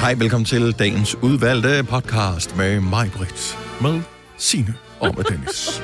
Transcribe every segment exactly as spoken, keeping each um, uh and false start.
Hej, velkommen til dagens udvalgte podcast med mig, Britt, med Signe og med Dennis.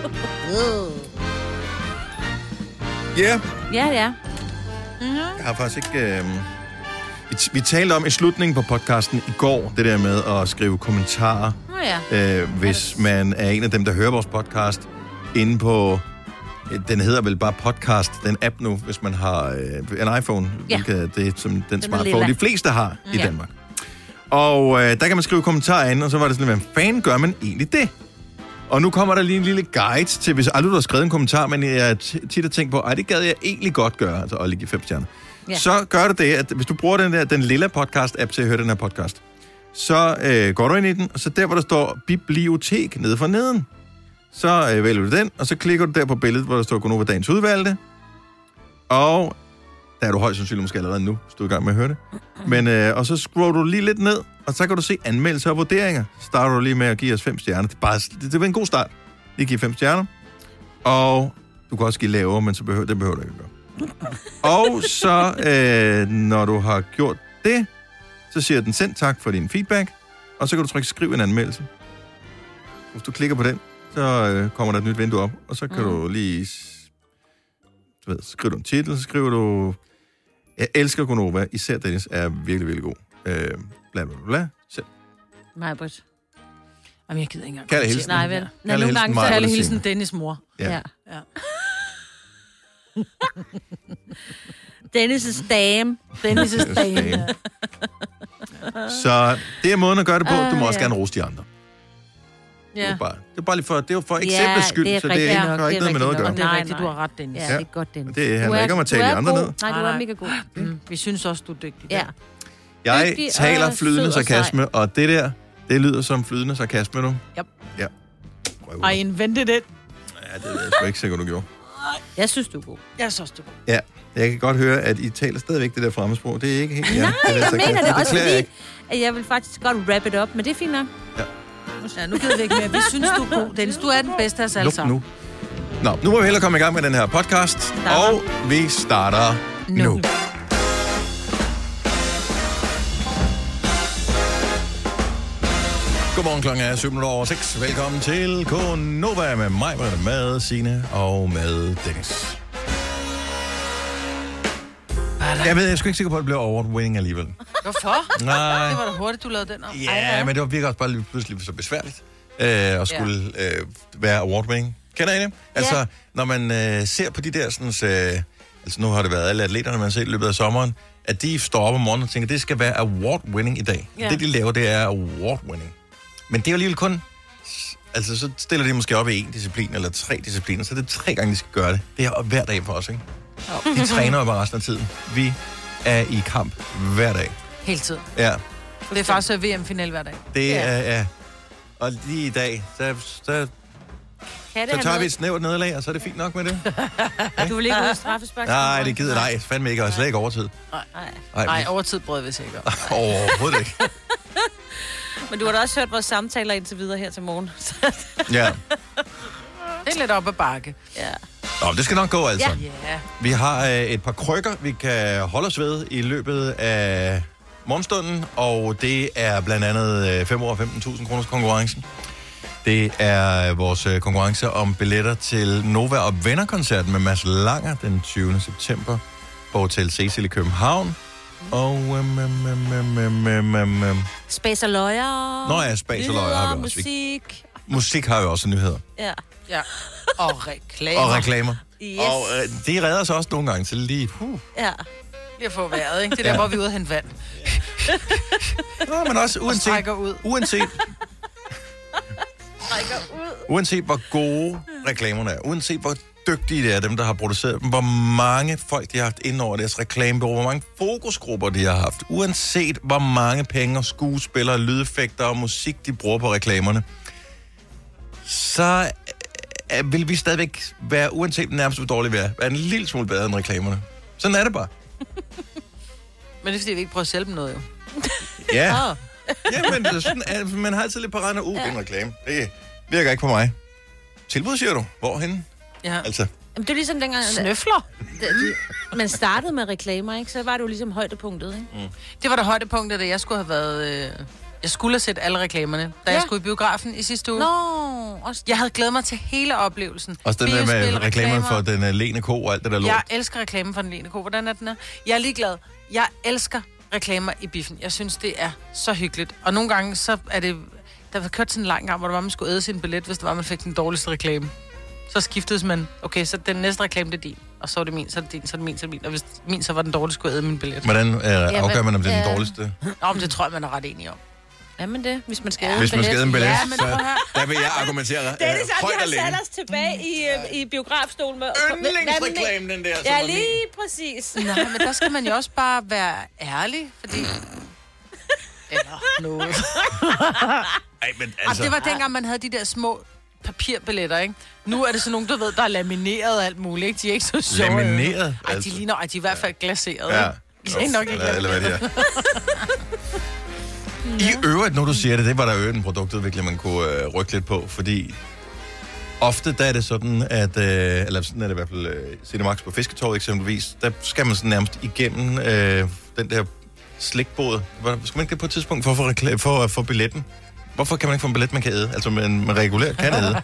Ja. Yeah. Ja, ja. Mm-hmm. Jeg har faktisk ikke... Øh... Vi, vi talte om i slutningen på podcasten i går, det der med at skrive kommentarer, oh, ja. øh, hvis man er en af dem, der hører vores podcast, inde på... Den hedder vel bare podcast, den app nu, hvis man har øh, en iPhone, ja. hvilket det er som den, den smartphone, de fleste har i ja. Danmark. Og øh, der kan man skrive kommentarer ind, og så var det sådan, hvad fanden gør man egentlig det? Og nu kommer der lige en lille guide til, hvis aldrig du har skrevet en kommentar, men jeg tit har tænkt på, ej, det gad jeg egentlig godt gøre, altså at ligge fem stjerner. Ja. Så gør det det, at hvis du bruger den der, den lille podcast-app til at høre den her podcast, så øh, går du ind i den, og så der, hvor der står bibliotek nede for neden, så øh, vælger du den, og så klikker du der på billedet, hvor der står Gonova dagens udvalgte. Og der er du højst sandsynligt måske allerede nu, hvis du er i gang med at høre det. Men, øh, og så scroller du lige lidt ned, og så kan du se anmeldelser og vurderinger. Starter du lige med at give os fem stjerner. Det er bare, det, det er en god start. Lige give fem stjerner. Og du kan også give lavere, men så behøver, det behøver du ikke gøre. Og så, øh, når du har gjort det, så siger den send tak for din feedback, og så kan du trykke skriv en anmeldelse. Hvis du klikker på den, så øh, kommer der et nyt vindue op, og så kan mm. du lige... Du ved, skriver du en titel, så skriver du... Jeg elsker Gonova, især Dennis er virkelig, virkelig god. Øh, bla, bla, bla, selv. Nej, Britt. Jamen, jeg gider ikke engang. Kærlig hilsen. Nej, vel. Nej, nogle gange så er det hilsen Dennis' mor. Ja. ja. ja. Dennis' dame. Dennis' dame. Så det er måden at gøre det på. Du må uh, også ja. gerne rose de andre. Ja. Det er bare, det er bare lige for, det er for eksemplets skyld, ja, så det er ikke, har ikke noget med noget at gøre. Det er rigtigt, du har ret, Dennis. Ja, det er godt, Dennis. Det handler ikke om at tale de andre ned. Nej, du er mega god. Mm. Vi synes også, du er dygtig. Ja. Jeg dygtig taler og flydende sød og sarkasme, og, og det der, det lyder som flydende sarkasme nu. Yep. Ja. I invented it. Ja, det er jeg sgu ikke sikkert, du gjorde. Jeg synes, du er god. Jeg synes, du er god. Ja, jeg kan godt høre, at I taler stadigvæk det der fremmedsprog. Det er ikke helt... Ja, Nej, det jeg mener det også, fordi jeg, at jeg vil faktisk godt wrap it up, men det er fint nok. Ja. Ja, nu gider vi ikke mere. Vi synes, du er god, Dennis. Du er den bedste af os alle sammen. Nu. Nå, nu må vi hellere komme i gang med den her podcast, Starter. Og vi starter nu. nu. Godmorgen, klokken er syv minutter over seks. Velkommen til Gonova med mig, med Signe og med Dennis. Jeg ved, jeg er sgu ikke sikker på, at det bliver award-winning alligevel. Hvorfor? Nej. Det var da hurtigt, du lavede den om. Ja, Ej, men det var virkelig også bare lige pludselig så besværligt øh, at skulle øh, være award-winning. Kender I det? Altså, yeah. når man øh, ser på de der sådan... Øh, altså, nu har det været alle atleterne, man har set i løbet af sommeren, at de står op om morgenen og tænker, at det skal være award-winning i dag. Yeah. Det, de laver, det er award-winning. Men det er jo alligevel kun... Altså, så stiller de måske op i en disciplin eller tre discipliner, så det er tre gange, de skal gøre det. Det er hver dag for os, ikke? Oh. De træner jo bare resten af tiden. Vi er i kamp hver dag. Hele tiden. Ja. Det er faktisk V M-final hver dag. Det ja. er, ja. Og lige i dag, så, så, så tager vi et snævert nederlag, og så er det fint nok med det. Okay? Du vil ikke ud af straffespark? Nej, det gider nej. Fandme ikke, og slet ikke overtid. Nej, nej. nej overtid brød vi sikkert. Overhovedet ikke. Men du har da også hørt vores samtaler indtil videre her til morgen. Ja. Det er lidt op ad bakke. Ja. Nå, det skal nok gå, altså. Ja. Vi har øh, et par krykker, vi kan holde os ved i løbet af morgenstunden, og det er blandt andet øh, fem år femten tusind kroners konkurrencen. Det er vores øh, konkurrence om billetter til Nova og Venner-koncerten med Mads Langer den tyvende september på Hotel Cecil i København. Og øhm, øhm, øhm, øhm, øhm, øhm. Space og løjer. Nå ja, Space og løjer har vi også. Musik. Musik har jo også nyheder. Ja. Ja. Og reklamer. Og reklamer. Yes. Og øh, det redder os også nogle gange til lige... Uh. Ja. Lige at få vejret, ikke? Det er der, ja. Hvor vi er ude at hente vand. Nå, men også uanset... Og ud. Uanset... ud. Uanset hvor gode reklamerne er, uanset hvor dygtige det er, dem der har produceret dem, hvor mange folk de har haft ind over deres reklamebureau, hvor mange fokusgrupper de har haft, uanset hvor mange penge og skuespillere, lydeffekter og musik de bruger på reklamerne, så øh, vil vi stadigvæk være, uanset nærmest hvor dårligt vi er, være en lille smule bedre end reklamerne. Sådan er det bare. Men det er fordi, vi ikke prøver at sælge dem noget, jo. Ja. Ja, men det er sådan, at man har altid lidt parat og uh, ja. Den reklame. Det virker ikke på mig. Tilbud, siger du? Hvorhenne? Ja. Altså. Jamen, det er ligesom dengang... Snøfler? det, det, man startede med reklamer, ikke? Så var det jo ligesom højdepunktet, ikke? Mm. Det var det højdepunktet, da jeg skulle have været... Øh, jeg skulle have set alle reklamerne, da ja. jeg skulle i biografen i sidste uge. Nå, også... Jeg havde glædet mig til hele oplevelsen. Også den der med reklamerne for den uh, Lene Ko og alt det der lort. Jeg elsker reklamen for den Lene Ko. Hvordan er den her? Jeg er ligeglad. Jeg elsker reklamer i biffen. Jeg synes, det er så hyggeligt. Og nogle gange, så er det... Der var kørt sådan en lang gang, hvor der var, man skulle æde sin billet, hvis det var, man fik den dårligste reklame. Så skiftedes man. Okay, så den næste reklame, det er din. Og så er det min, så er det din, så er det min, så er det min. Og hvis min, så var den dårligste, skulle jeg æde min billet. Hvordan øh, afgør man, om det er den dårligste? Nå, men det tror jeg, man er ret enig om. Jamen det, hvis man skal æde ja. en billet. Hvis man skal æde en billet, ja, men så der vil jeg argumentere det er det samme, vi har sat os tilbage i, øh, i biografstolen med... Yndlingsreklamen, den der. Ja, lige præcis. Nej, men der skal man jo også bare være ærlig, fordi... Eller noget. Ej, men altså... Og det var dengang, man havde de der små papirbilletter, ikke? Nu er det sådan nogle, du ved, der er lamineret og alt muligt, ikke? De er ikke så sjove. Lamineret? Ej, de ligner, ej, de er i hvert fald glaseret, ja. ikke? De er nok ikke eller hvad det er. I øvrigt, når du siger det, det var der jo en produktudvikling, man kunne øh, rykke lidt på, fordi ofte der er det sådan, at, øh, eller sådan er det i hvert fald øh, Cinemax på Fisketorvet eksempelvis, der skal man sådan nærmest igennem øh, den der slikbåd. Skal man ikke det på et tidspunkt for at få, rekla- for at få billetten? Hvorfor kan man ikke få en billet, man kan æde? Altså, man, man regulært kan æde.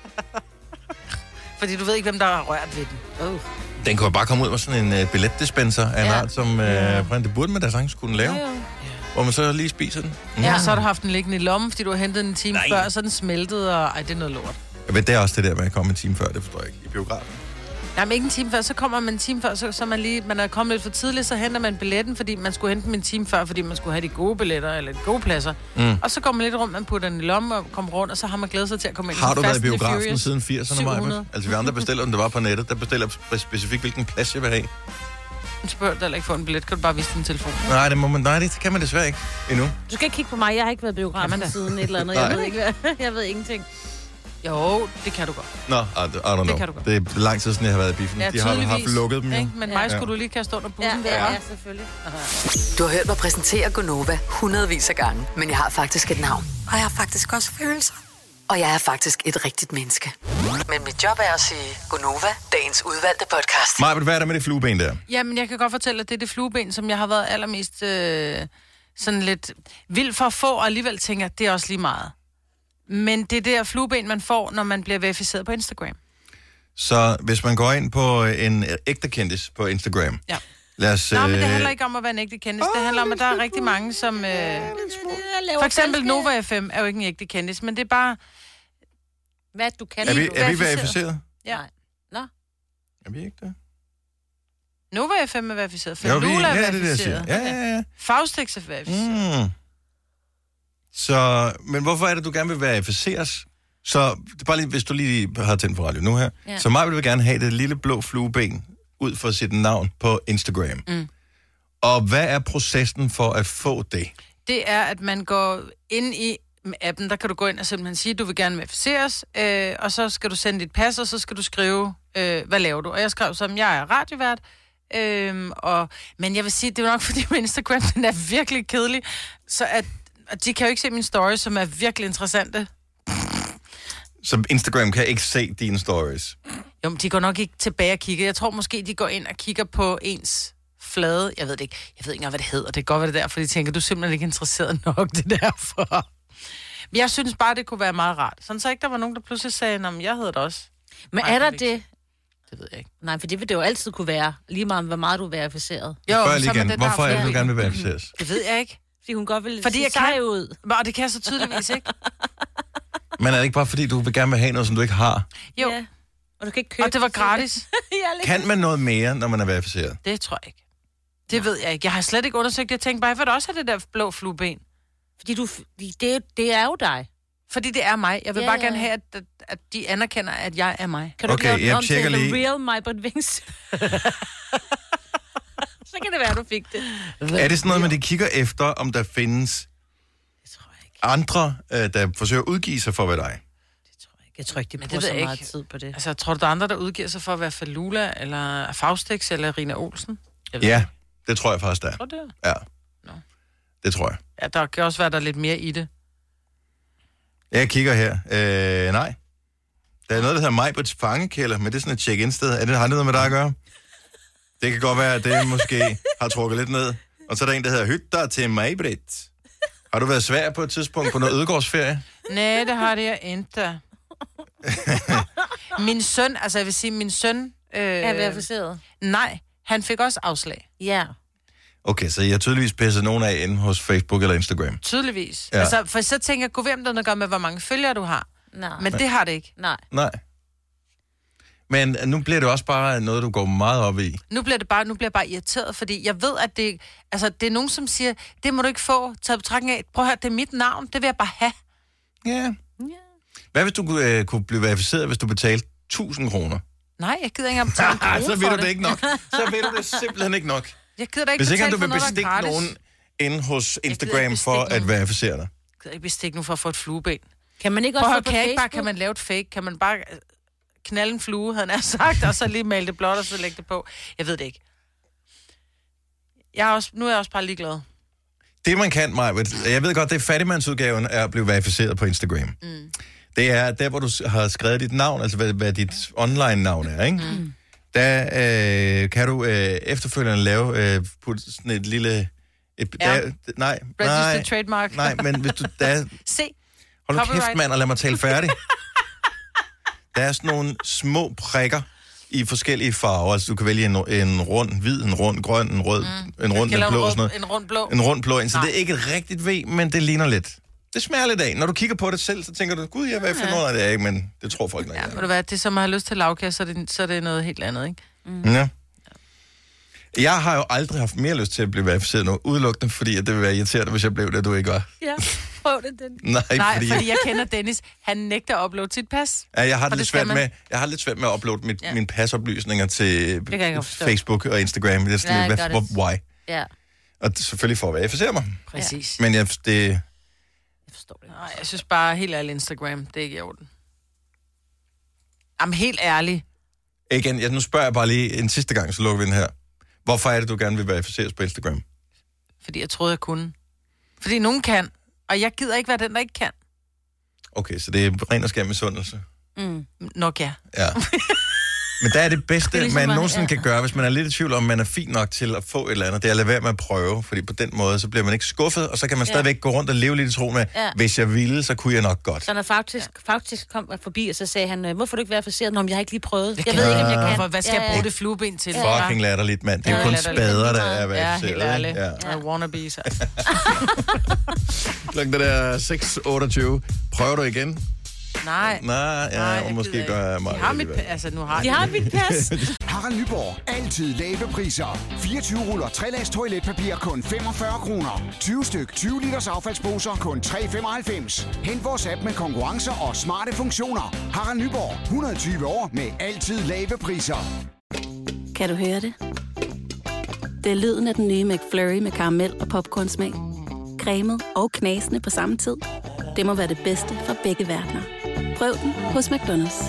Fordi du ved ikke, hvem der har rørt ved den. Oh. Den kunne jo bare komme ud med sådan en uh, billetdispenser af en ja. art, som uh, ja. det burde man da sagtens kunne lave. Ja, ja. Hvor man så lige spiser den. Mm. Ja, så har du haft den liggende i lommen, fordi du har hentet den en time Nej. før, så den smeltet, og ej, det er noget lort. Jeg ved, det er også det der med at komme en time før, det forstår jeg ikke, i biografen. Jamen ikke en time før, så kommer man en time før, så, så man lige, man er kommet lidt for tidligt, så henter man billetten, fordi man skulle hente den en time før, fordi man skulle have de gode billetter, eller de gode pladser. Mm. Og så går man lidt rundt, man putter den i lommen og kommer rundt, og så har man glædet sig til at komme ind. Har du været i biografen siden firserne, Maja? Altså vi andre bestiller den, det var på nettet, der bestiller specifikt, hvilken plads jeg vil have. Du spørger dig ikke få en billet, kan du bare vise din telefon? Nej, det må man, nej, det kan man desværre ikke endnu. Du skal ikke kigge på mig, jeg har ikke været i biografen siden et eller andet, jeg ved ikke hvad, jeg ved ingenting. Jo, det kan du godt. Nå, no, I, I don't know. Det, kan du godt. Det er lang tid siden, jeg har været i biffen. Ja, de har haft lukket dem jo. Ikke? Men ja. mig skulle du lige kaste under bussen. Ja, ja, ja, selvfølgelig. Aha. Du har hørt mig præsentere Gonova hundredvis af gange, men jeg har faktisk et navn. Og jeg har faktisk også følelser. Og jeg er faktisk et rigtigt menneske. Men mit job er at sige Gonova, dagens udvalgte podcast. Maja, hvad er der med det flueben der? Jamen, jeg kan godt fortælle, at det er det flueben, som jeg har været allermest øh, sådan lidt vild for at få, og alligevel tænker, det er også lige meget. Men det er det der flueben, man får, når man bliver verificeret på Instagram. Så hvis man går ind på en ægte kendis på Instagram... Ja. Lad os... Nå, men det handler ikke om at være en ægte kendis. Det handler om, at der er rigtig mange, som... Øh, for eksempel Nova F M er jo ikke en ægte kendis, men det er bare... Hvad du kan. Er vi, er vi verificeret? Ja. Nå. Er vi ikke det? Nova F M er verificeret. Jo, vi, Lula ja, er det, verificeret. det, ja, ja, ja. Faustix er verificeret. Mm. Så, men hvorfor er det, du gerne vil verificeres? Så, bare lige, hvis du lige har tændt for radio nu her. Ja. Så mig vil gerne have det lille blå flueben ud for sit navn på Instagram. Mm. Og hvad er processen for at få det? Det er, at man går ind i appen, der kan du gå ind og simpelthen sige, at du vil gerne verificeres, øh, og så skal du sende dit pas, og så skal du skrive, øh, hvad laver du? Og jeg skrev som, jeg er radiovært, øh, og, men jeg vil sige, det er nok fordi min Instagram, den er virkelig kedelig, så at, at de kan jo ikke se mine stories, som er virkelig interessante. Så Instagram kan ikke se dine stories? Jo, men de går nok ikke tilbage og kigger. Jeg tror måske, de går ind og kigger på ens flade. Jeg ved det ikke. Jeg ved ikke engang, hvad det hedder. Det kan godt være det der, for de tænker, du er simpelthen ikke interesseret nok, det derfor. Men jeg synes bare, det kunne være meget rart. Sådan så ikke der var nogen, der pludselig sagde, at jeg hedder det også. Men er der det? Det ved jeg ikke. Nej, for det vil det jo altid kunne være. Lige meget, hvor meget du er verificeret. Jo, Spørg lige igen. Hvorfor er det, du gerne vil verificeres? Det ved jeg ikke. Fordi hun godt vil fordi se sej ud. Og det kan jeg så tydeligvis ikke. Men er det ikke bare fordi, du vil gerne vil have noget, som du ikke har? Jo. Ja. Og du kan ikke købe. Og det var gratis. Kan man noget mere, når man er verificeret? Det tror jeg ikke. Det ved jeg ikke. Jeg har slet ikke undersøgt. Jeg tænkte bare, jeg vil også have det der blå flueben. Fordi du, det, det er jo dig. Fordi det er mig. Jeg vil ja, bare ja. gerne have, at, at de anerkender, at jeg er mig. Kan du okay, ikke lave jeg tjekker lige. Real Majbert Wings? Så kan det være, du fik det. Er det sådan noget, man de kigger efter, om der findes andre, øh, der forsøger at udgive sig for at være dig? Det tror jeg ikke. Jeg tror ikke, de bruger bruger så ikke. meget tid på det. Altså, tror du, der er andre, der udgiver sig for at være Falula, eller Faustix, eller Rina Olsen? Ja, det tror jeg faktisk, der er. Tror du det? Ja. Nå. Det tror jeg. Ja, der kan også være, der er lidt mere i det. Jeg kigger her. Øh, nej. Der er noget, der hedder Majberts fangekælder, men det er sådan et check-in-sted. Er det, har det noget med dig at gøre? Det kan godt være, at det måske har trukket lidt ned. Og så er der en, der hedder Hytter til mig, Britt. Har du været svær på et tidspunkt på noget ødegårdsferie? Nej, det har det jeg ikke. Min søn, altså jeg vil sige, min søn... Øh, er verificeret? Nej, han fik også afslag. Ja. Okay, så jeg har tydeligvis pisset nogen af inde hos Facebook eller Instagram. Tydeligvis. Ja. Altså, for så tænker jeg, gå hvem der noget gør med, hvor mange følgere du har. Nej. Men det har det ikke. Nej. Nej. Men nu bliver det også bare noget, du går meget op i. Nu bliver det bare, nu bliver jeg bare irriteret, fordi jeg ved, at det, altså, det er nogen, som siger, det må du ikke få, taget betragtning af. Prøv at høre, det er mit navn, det vil jeg bare have. Ja. Yeah. Hvad hvis du øh, kunne blive verificeret, hvis du betalte tusind kroner? Nej, jeg gider ikke engang betale en krone Så ved for du det ikke nok. Så ved du det simpelthen ikke nok. Jeg gider da ikke hvis ikke betale du vil bestikke nogen inde hos Instagram for at nogen. verificere dig. Jeg gider ikke bestikke nogen for at få et flueben. Kan man ikke også få på kan Facebook? Ikke bare, kan man lave et fake? Kan man bare knalde en flue, havde han sagt, og så lige male det blåt, og så lægge det på? Jeg ved det ikke. Jeg er også, nu er jeg også bare ligeglad. Det man kan, Maja, jeg ved godt, det er fattigmandsudgaven er at blive verificeret på Instagram. Mm. Det er der, hvor du har skrevet dit navn, altså hvad, hvad dit online-navn er, ikke? Mm. Der øh, kan du øh, efterfølgende lave øh, sådan et lille... Et, ja. der, nej, Registered nej, trademark. nej, men hvis du... Der, Se. Hold nu kæft, mand, og lad mig tale færdig. Der er sådan nogle små prikker i forskellige farver. Altså, du kan vælge en, en rund hvid, en rund grøn, en rød, mm. en rund, en blå, rund, sådan noget. En rund blå. En rund blå, så nej. Det er ikke et rigtigt V, men det ligner lidt. Det smager lidt af. Når du kigger på det selv, så tænker du, gud, jeg vil finde noget af det, ikke? Men det tror folk nok. Ja, må det være, det er som at have lyst til lavkage, så er det, så er det noget helt andet, ikke? Mm. Ja. Jeg har jo aldrig haft mere lyst til at blive verificeret nu, udelukkende, fordi at det ville være irriterende, hvis jeg blev det, du ikke var. Ja, prøv det, Dennis. Nej, Nej fordi, fordi jeg kender Dennis. Han nægter at uploade sit pas. Ja, jeg har, det lidt svært med, jeg har lidt svært med at uploade mit, ja. mine pasoplysninger til Facebook og Instagram. Det er sådan ja, lidt, hvad, why? Ja. Og selvfølgelig for at verificere mig. Præcis. Men jeg, det... Jeg forstår det. Nej, jeg synes bare, helt ærligt, Instagram, det er ikke i orden. Jamen, helt ærligt. Igen, jeg, nu spørger jeg bare lige en sidste gang, så lukker vi den her. Hvorfor er det, du gerne vil verificeres på Instagram? Fordi jeg troede, jeg kunne. Fordi nogen kan, og jeg gider ikke være den, der ikke kan. Okay, så det er ren og skær misundelse. Mm. Nok ja. Ja. Men der er det bedste, det er ligesom man nogensinde ja. kan gøre, hvis man er lidt i tvivl om, man er fin nok til at få et eller andet. Det er at lade være med at prøve, fordi på den måde, så bliver man ikke skuffet, og så kan man stadigvæk ja. gå rundt og leve lidt i tro med, ja. hvis jeg ville, så kunne jeg nok godt. Så når faktisk, ja. faktisk kom forbi, og så sagde han, hvorfor du ikke verificeret? Nå, men jeg har ikke lige prøvet. Jeg, jeg ved ikke, om jeg kan. For, hvad skal ja, jeg bruge det flueben til? Ja. Fucking latterligt, mand. Det er jo kun spader, der er verificeret. Ja, helt ærligt. Ja. Ja. Wannabes, altså. Klokken det der seks otteogtyve. Prøver du igen? Nej. Nej, ja, Nej og måske gør jeg meget. De har mit pas, altså nu har de. De har mit pas. Harald Nyborg. Altid lave priser. fireogtyve ruller tre-lags toiletpapir kun femogfyrre kroner. tyve styk tyve liters affaldsposer kun tre femoghalvfems. Hent vores app med konkurrencer og smarte funktioner. Harald Nyborg. et hundrede og tyve år med altid lave priser. Kan du høre det? Det er lyden af den nye McFlurry med karamel og popcornsmag. Cremet og knasende på samme tid. Det må være det bedste fra begge verdener. Prøv den hos McDonald's.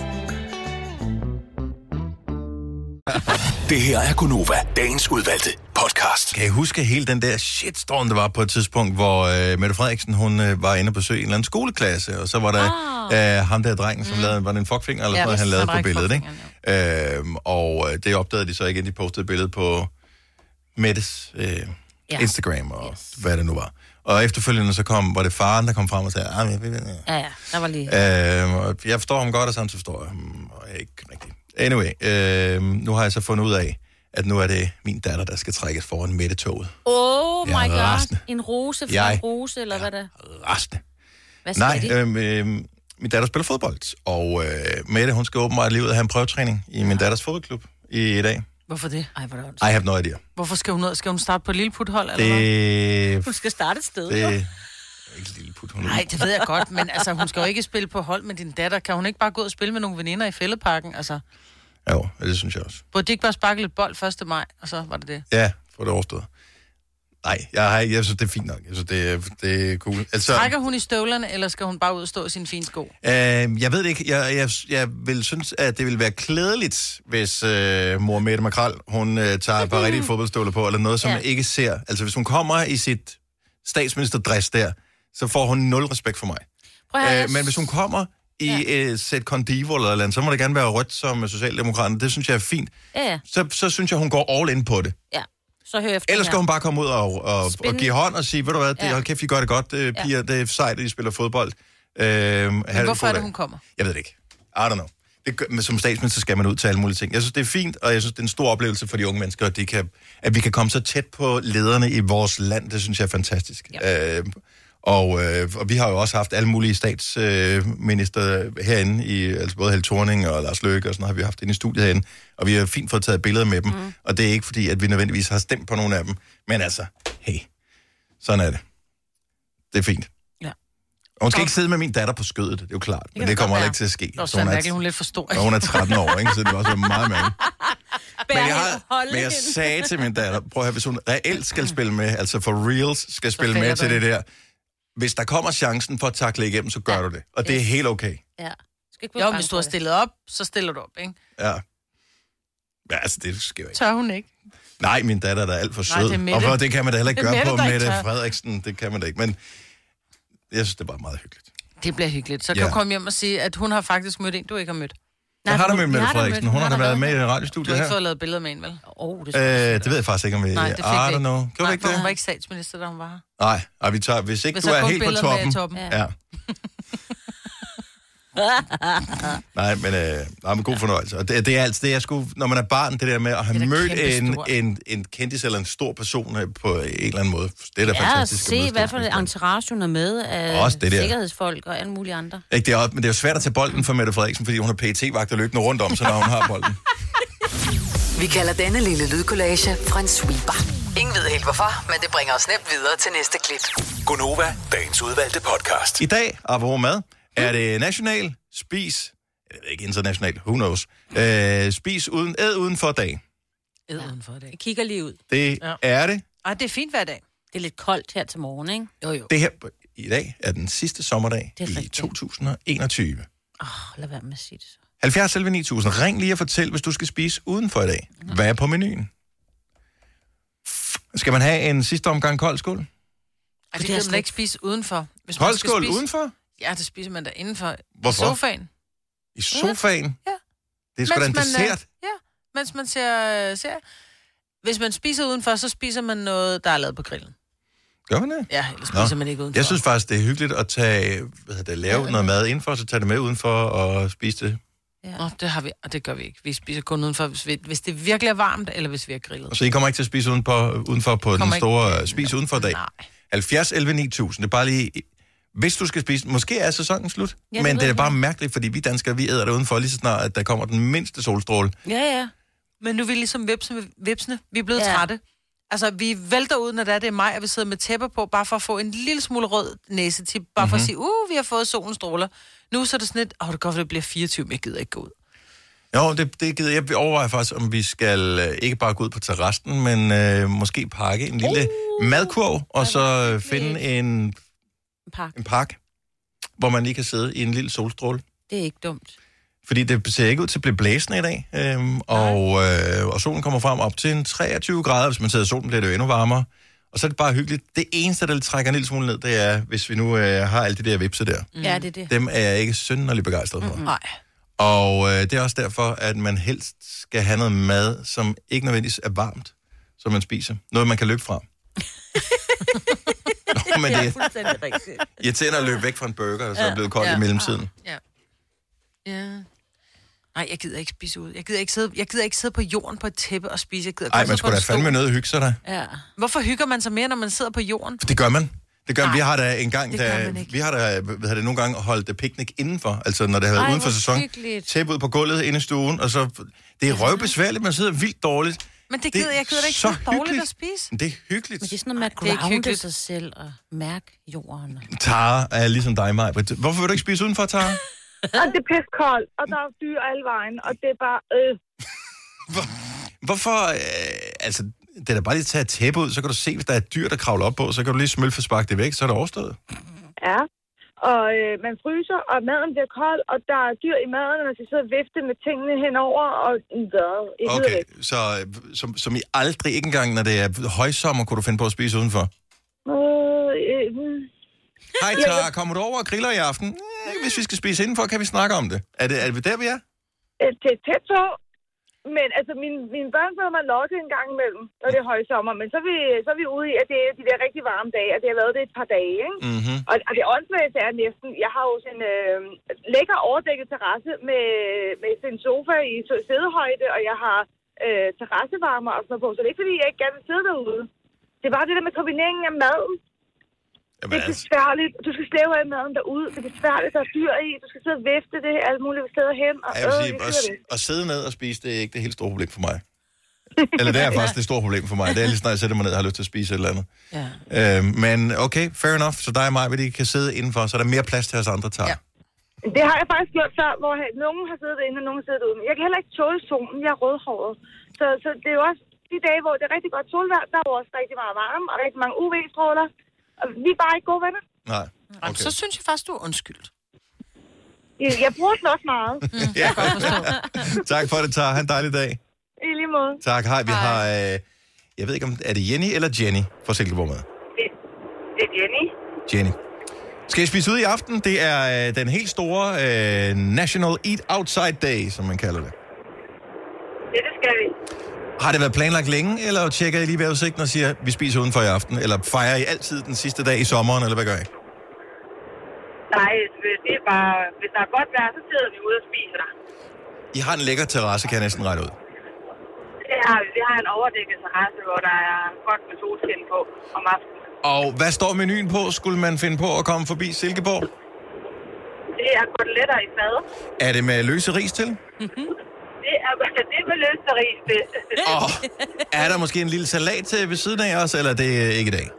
Det her er Gunova, dagens udvalgte podcast. Kan I huske hele den der shitstorm, der var på et tidspunkt, hvor øh, Mette Frederiksen, hun øh, var inde og besøge en eller anden skoleklasse, og så var der ah. øh, ham der drengen, som mm. lavede, var det en fuckfinger, eller ja, noget, han lavede på billedet, ikke? Ja. Øhm, og øh, det opdagede de så igen, de postede billedet på Mettes øh, ja. Instagram, og yes. hvad det nu var. Og efterfølgende så kom, var det faren, der kom frem og sagde, ah, men, ja, ja, der var lige... Øh, jeg forstår ham godt, og samtidig forstår jeg ham ikke rigtigt. Anyway, øh, nu har jeg så fundet ud af, at nu er det min datter, der skal trækkes foran Mette-toget. Oh my god, rasende. En rose for jeg en rose, eller hvad det er? Rasende. Hvad skal Nej, de? øh, øh, min datter spiller fodbold, og øh, Mette, hun skal åbenbart lige ud og have en prøvetræning i min datters fodboldklub i, i dag. Hvorfor det? Ej, hvor er det I have no idea. Hvorfor skal hun, skal hun starte på Lilleput-hold, eller det... hvad? Hun skal starte et sted, det... jo. Ikke Lilleput, hun... Nej, det ved jeg godt, men altså, hun skal jo ikke spille på hold med din datter. Kan hun ikke bare gå ud og spille med nogle veninder i fældeparken? Altså... Jo, det synes jeg også. Burde de ikke bare sparke lidt bold første maj, og så var det det? Ja, for det overstået. Nej, jeg, har, jeg synes, det er fint nok. Jeg synes, det er, det er cool. Altså, trækker hun i støvlerne, eller skal hun bare ud og stå i sine fine sko? Øh, jeg ved det ikke. Jeg, jeg, jeg vil synes, at det vil være klædeligt, hvis øh, mor Mette Makrel, hun øh, tager et par rigtige fodboldstøvler på, eller noget, som ja. man ikke ser. Altså, hvis hun kommer i sit statsministerdress der, så får hun nul respekt for mig. Øh, men hvis hun kommer i ja. et sæt Condivo eller noget, så må det gerne være rødt som Socialdemokraterne. Det synes jeg er fint. Ja, ja. Så, så synes jeg, hun går all in på det. Ja, så hør efter. Ellers skal hun bare komme ud og, og, og give hånd og sige, ved du hvad, det, ja. hold kæft, I gør det godt, piger, ja. det er sejt, at I spiller fodbold. Øh, Men hvorfor er det, hun kommer? Jeg ved det ikke. I don't know. Det, men som statsminister skal man ud til alle mulige ting. Jeg synes, det er fint, og jeg synes, det er en stor oplevelse for de unge mennesker, at, de kan, at vi kan komme så tæt på lederne i vores land. Det synes jeg er fantastisk. Ja. Øh, og, øh, og vi har jo også haft alle mulige statsminister øh, herinde, i, altså både Helle Thorning og Lars Løkke og sådan noget, har vi haft inde i studiet herinde, og vi har fint fået taget billeder med dem, mm. og det er ikke fordi, at vi nødvendigvis har stemt på nogle af dem, men altså, hey, sådan er det. Det er fint. Og hun skal ikke sidde med min datter på skødet, det er jo klart. Det men det kommer ikke til at ske. Og så er mærkeligt, hun er lidt for stor. Og hun er tretten år, ikke? Så det var også meget mærkeligt. Men jeg, har, men jeg sagde til min datter, prøv at høre, hvis hun reelt skal spille med, altså for reals skal spille med til det der, hvis der kommer chancen for at takle igennem, så gør ja. du det. Og det er helt okay. Ja. Jo, hvis du har stillet op, så stiller du op, ikke? Ja. Ja, altså det sker jo ikke. Tør hun ikke? Nej, min datter er da alt for sød. Nej, og for det kan man da heller ikke gøre Mette, på Mette Frederiksen. Det kan man da ikke, men jeg synes, det er bare meget hyggeligt. Det bliver hyggeligt. Så kan ja. du komme hjem og sige, at hun har faktisk mødt en, du ikke har mødt. Nej, jeg har da mødt Mette Frederiksen. Hun har da været med i radiostudiet her. Du har ikke fået lavet billeder med en, vel? Oh, det, øh, det ved jeg faktisk ikke, om vi... Nej, det fik I don't know. Kan Nej, ikke det? Hun var ikke statsminister, da hun var her. Nej, og vi tager... Hvis ikke hvis du er helt på toppen... toppen. Ja. ja. nej, men, øh, nej, men god fornøjelse. Og det, det er altså det, jeg skulle... Når man er barn, det der med at have mødt en, en, en kendis eller en stor person på en eller anden måde. Det er da ja, fantastisk. Ja, se hvad for en entourage hun er med af sikkerhedsfolk og alle mulige andre. Ikke, det er, men det er jo svært at tage bolden for Mette Frederiksen, fordi hun har P E T-vagter løbende rundt om, så når hun har bolden. Vi kalder denne lille lydkollage en sweeper. Ingen ved helt hvorfor, men det bringer os nemt videre til næste klip. Gonova, dagens udvalgte podcast. I dag, apropos mad, er det national spis, jeg ved ikke international, who knows, øh, spis uden, æd uden for dag. Æd uden for dag. Jeg kigger lige ud. Det ja. er det. Ej, det er fint hver dag. Det er lidt koldt her til morgen, ikke? Jo, jo. Det her i dag er den sidste sommerdag i to tusind og enogtyve. Åh, oh, lad være med at sige det så. halvfjerds elleve ni tusind. Ring lige og fortæl, hvis du skal spise uden for i dag. Mm. Hvad er på menuen? Skal man have en sidste omgang kold skål? Ej, det kan man ikke spise udenfor. Hvis kold skål spise... udenfor? Ja, det spiser man da indenfor. Hvorfor? I sofaen. I sofaen? Ja. Det er sgu da en dessert. Ja, mens man ser, ser... Hvis man spiser udenfor, så spiser man noget, der er lavet på grillen. Gør man det? Ja, ellers spiser Nå. man ikke udenfor. Jeg synes faktisk, det er hyggeligt at tage, hvad hedder det, lave ja, noget mad indenfor, så tage det med udenfor og spise det. Ja. Nå, det har vi, og det gør vi ikke. Vi spiser kun udenfor, hvis, vi, hvis det virkelig er varmt, eller hvis vi har grillet. Så I kommer ikke til at spise udenfor, udenfor på kommer den store spis udenfor dag? Nej. halvfjerds elleve ni tusind, det er bare lige... Hvis du skal spise, måske er sæsonen slut, ja, men det er bare mærkeligt, fordi vi danskere, vi æder det udenfor lige så snart, at der kommer den mindste solstråle. Ja, ja. Men nu er vi ligesom vipsene. vipsene. Vi er blevet ja. trætte. Altså, vi vælter ud, når det er, det er maj, og vi sidder med tæpper på, bare for at få en lille smule rød næsetip, bare mm-hmm. for at sige, uh, vi har fået solens stråler. Nu så er det sådan lidt, åh, oh, det går, det bliver fireogtyve, men jeg gider ikke gå ud. Jo, det, det gider jeg. Vi overvejer faktisk, om vi skal øh, ikke bare gå ud på terrassen, men øh, måske pakke en lille uh, madkurv, og så øh, finde en... Park. En park, hvor man lige kan sidde i en lille solstråle. Det er ikke dumt. Fordi det ser ikke ud til at blive blæsende i dag, øhm, og, øh, og solen kommer frem op til en treogtyve grader. Hvis man sidder i solen, bliver det jo endnu varmere. Og så er det bare hyggeligt. Det eneste, der trækker en lille smule ned, det er, hvis vi nu øh, har alle de der vipse der. Mm. Ja, det er det. Dem er jeg ikke synderligt begejstret for. Mm-hmm. Nej. Og øh, det er også derfor, at man helst skal have noget mad, som ikke nødvendigvis er varmt, som man spiser. Noget, man kan løbe fra. Nå, men det er fuldstændig rigtigt. Jeg tænder at løbe væk fra en burger, så er blevet koldt ja. i mellemtiden. Ja. Ja. Nej, jeg gider ikke spise ud. Jeg gider ikke sidde, jeg gider ikke sidde på jorden på et tæppe og spise. Nej, man skulle da fandme noget hygge sig der. Ja. Hvorfor hygger man sig mere, når man sidder på jorden? Det gør man. Det gør, vi har da en gang, da, vi har da hvad det, nogle gange holdt picnic indenfor, altså når det har været Ej, uden for sæson. Tæppe ud på gulvet inde i stuen, og så, det er røvbesværligt, man sidder vildt dårligt. Men det gider, det jeg gider ikke så dårligt at spise. Det er hyggeligt. Men det er sådan noget med at grounde sig selv og mærke jorden. Tara er ligesom dig, Maja. Hvorfor vil du ikke spise udenfor, Tara? Og det er pissekoldt, og der er dyr alle vejen, og det er bare... Øh. Hvor, hvorfor... Øh, altså, det er da bare lige at tage et tæppe ud, så kan du se, hvis der er et dyr, der kravler op på, så kan du lige smølfe sparke det væk, så er det overstået. Ja, og øh, man fryser, og maden bliver kold, og der er dyr i maden, og man skal sidde og vifte med tingene henover, og... Øh, okay, så som, som I aldrig, ikke engang, når det er højsommer, kunne du finde på at spise udenfor? Øh, øh, Hej, Tara, kommer du over og griller i aften? hvis vi skal spise indenfor, kan vi snakke om det. Er det, er det der, vi er? Det er tæt på. Men altså, mine, mine børn får mig lov til en gang imellem, når det er højsommer. Men så er, vi, så er vi ude i, at det er de der rigtig varme dage, og det har været det et par dage, ikke? Mm-hmm. Og, og det åndssvageste er næsten, jeg har jo sådan en øh, lækker overdækket terrasse med, med sådan en sofa i sædehøjde, og jeg har øh, terrassevarmer og sådan noget på. Så det er ikke, fordi jeg ikke gerne vil sidde derude. Det er bare det der med kombineringen af maden. Jamen, det er besværligt. Du skal slæve af maden derude. Det er besværligt, der er dyr i. Du skal sidde og vifte det alle mulige steder hen. Og, jeg vil sige, øh, at, at sidde ned og spise, det er ikke det helt store problem for mig. Eller det er faktisk det store problem for mig. Det er lige snart, jeg sætter mig ned og har lyst til at spise et eller andet. Ja. Øh, men okay, fair enough. Så dig og mig, hvor de kan sidde indenfor, så er der mere plads til os andre tager. Ja. Det har jeg faktisk gjort før, hvor nogen har siddet inde, og nogen har siddet ude. Jeg kan heller ikke tåle solen. Jeg er rødhåret. Så, så det er jo også de dage, hvor det er rigtig godt solvejr. Der er jo også rigtig meget varme og rigtig mange U V-stråler. Og vi er bare ikke gode venner. Nej. Okay. Så synes jeg faktisk, du er undskyldt. Jeg, jeg bruger den også meget. Mm, ja. Tak for det, Tara. Ha' en dejlig dag. I lige måde. Tak. Hej. Vi Hej. har... Øh, jeg ved ikke, om er det Jenny eller Jenny fra Silkeborg med? Det, det er Jenny. Jenny. Skal I spise ud i aften? Det er øh, den helt store øh, National Eat Outside Day, som man kalder det. Det, det skal vi. Har det været planlagt længe, eller tjekker I lige vejrudsigten og siger, vi spiser udenfor i aften? Eller fejrer I altid den sidste dag i sommeren, eller hvad gør I? Nej, det er bare, hvis der er godt vejr, så sidder vi ude og spiser der. I har en lækker terrasse, kan jeg næsten regne ud. Det har vi. Vi har en overdækket terrasse, hvor der er godt med solskin på om aftenen. Og hvad står menuen på? Skulle man finde på at komme forbi Silkeborg? Det er koteletter i fad. Er det med løse ris til? Mm-hmm. Det er, det er med løse ris til. Og er der måske en lille salat til ved siden af os, eller er det ikke i dag?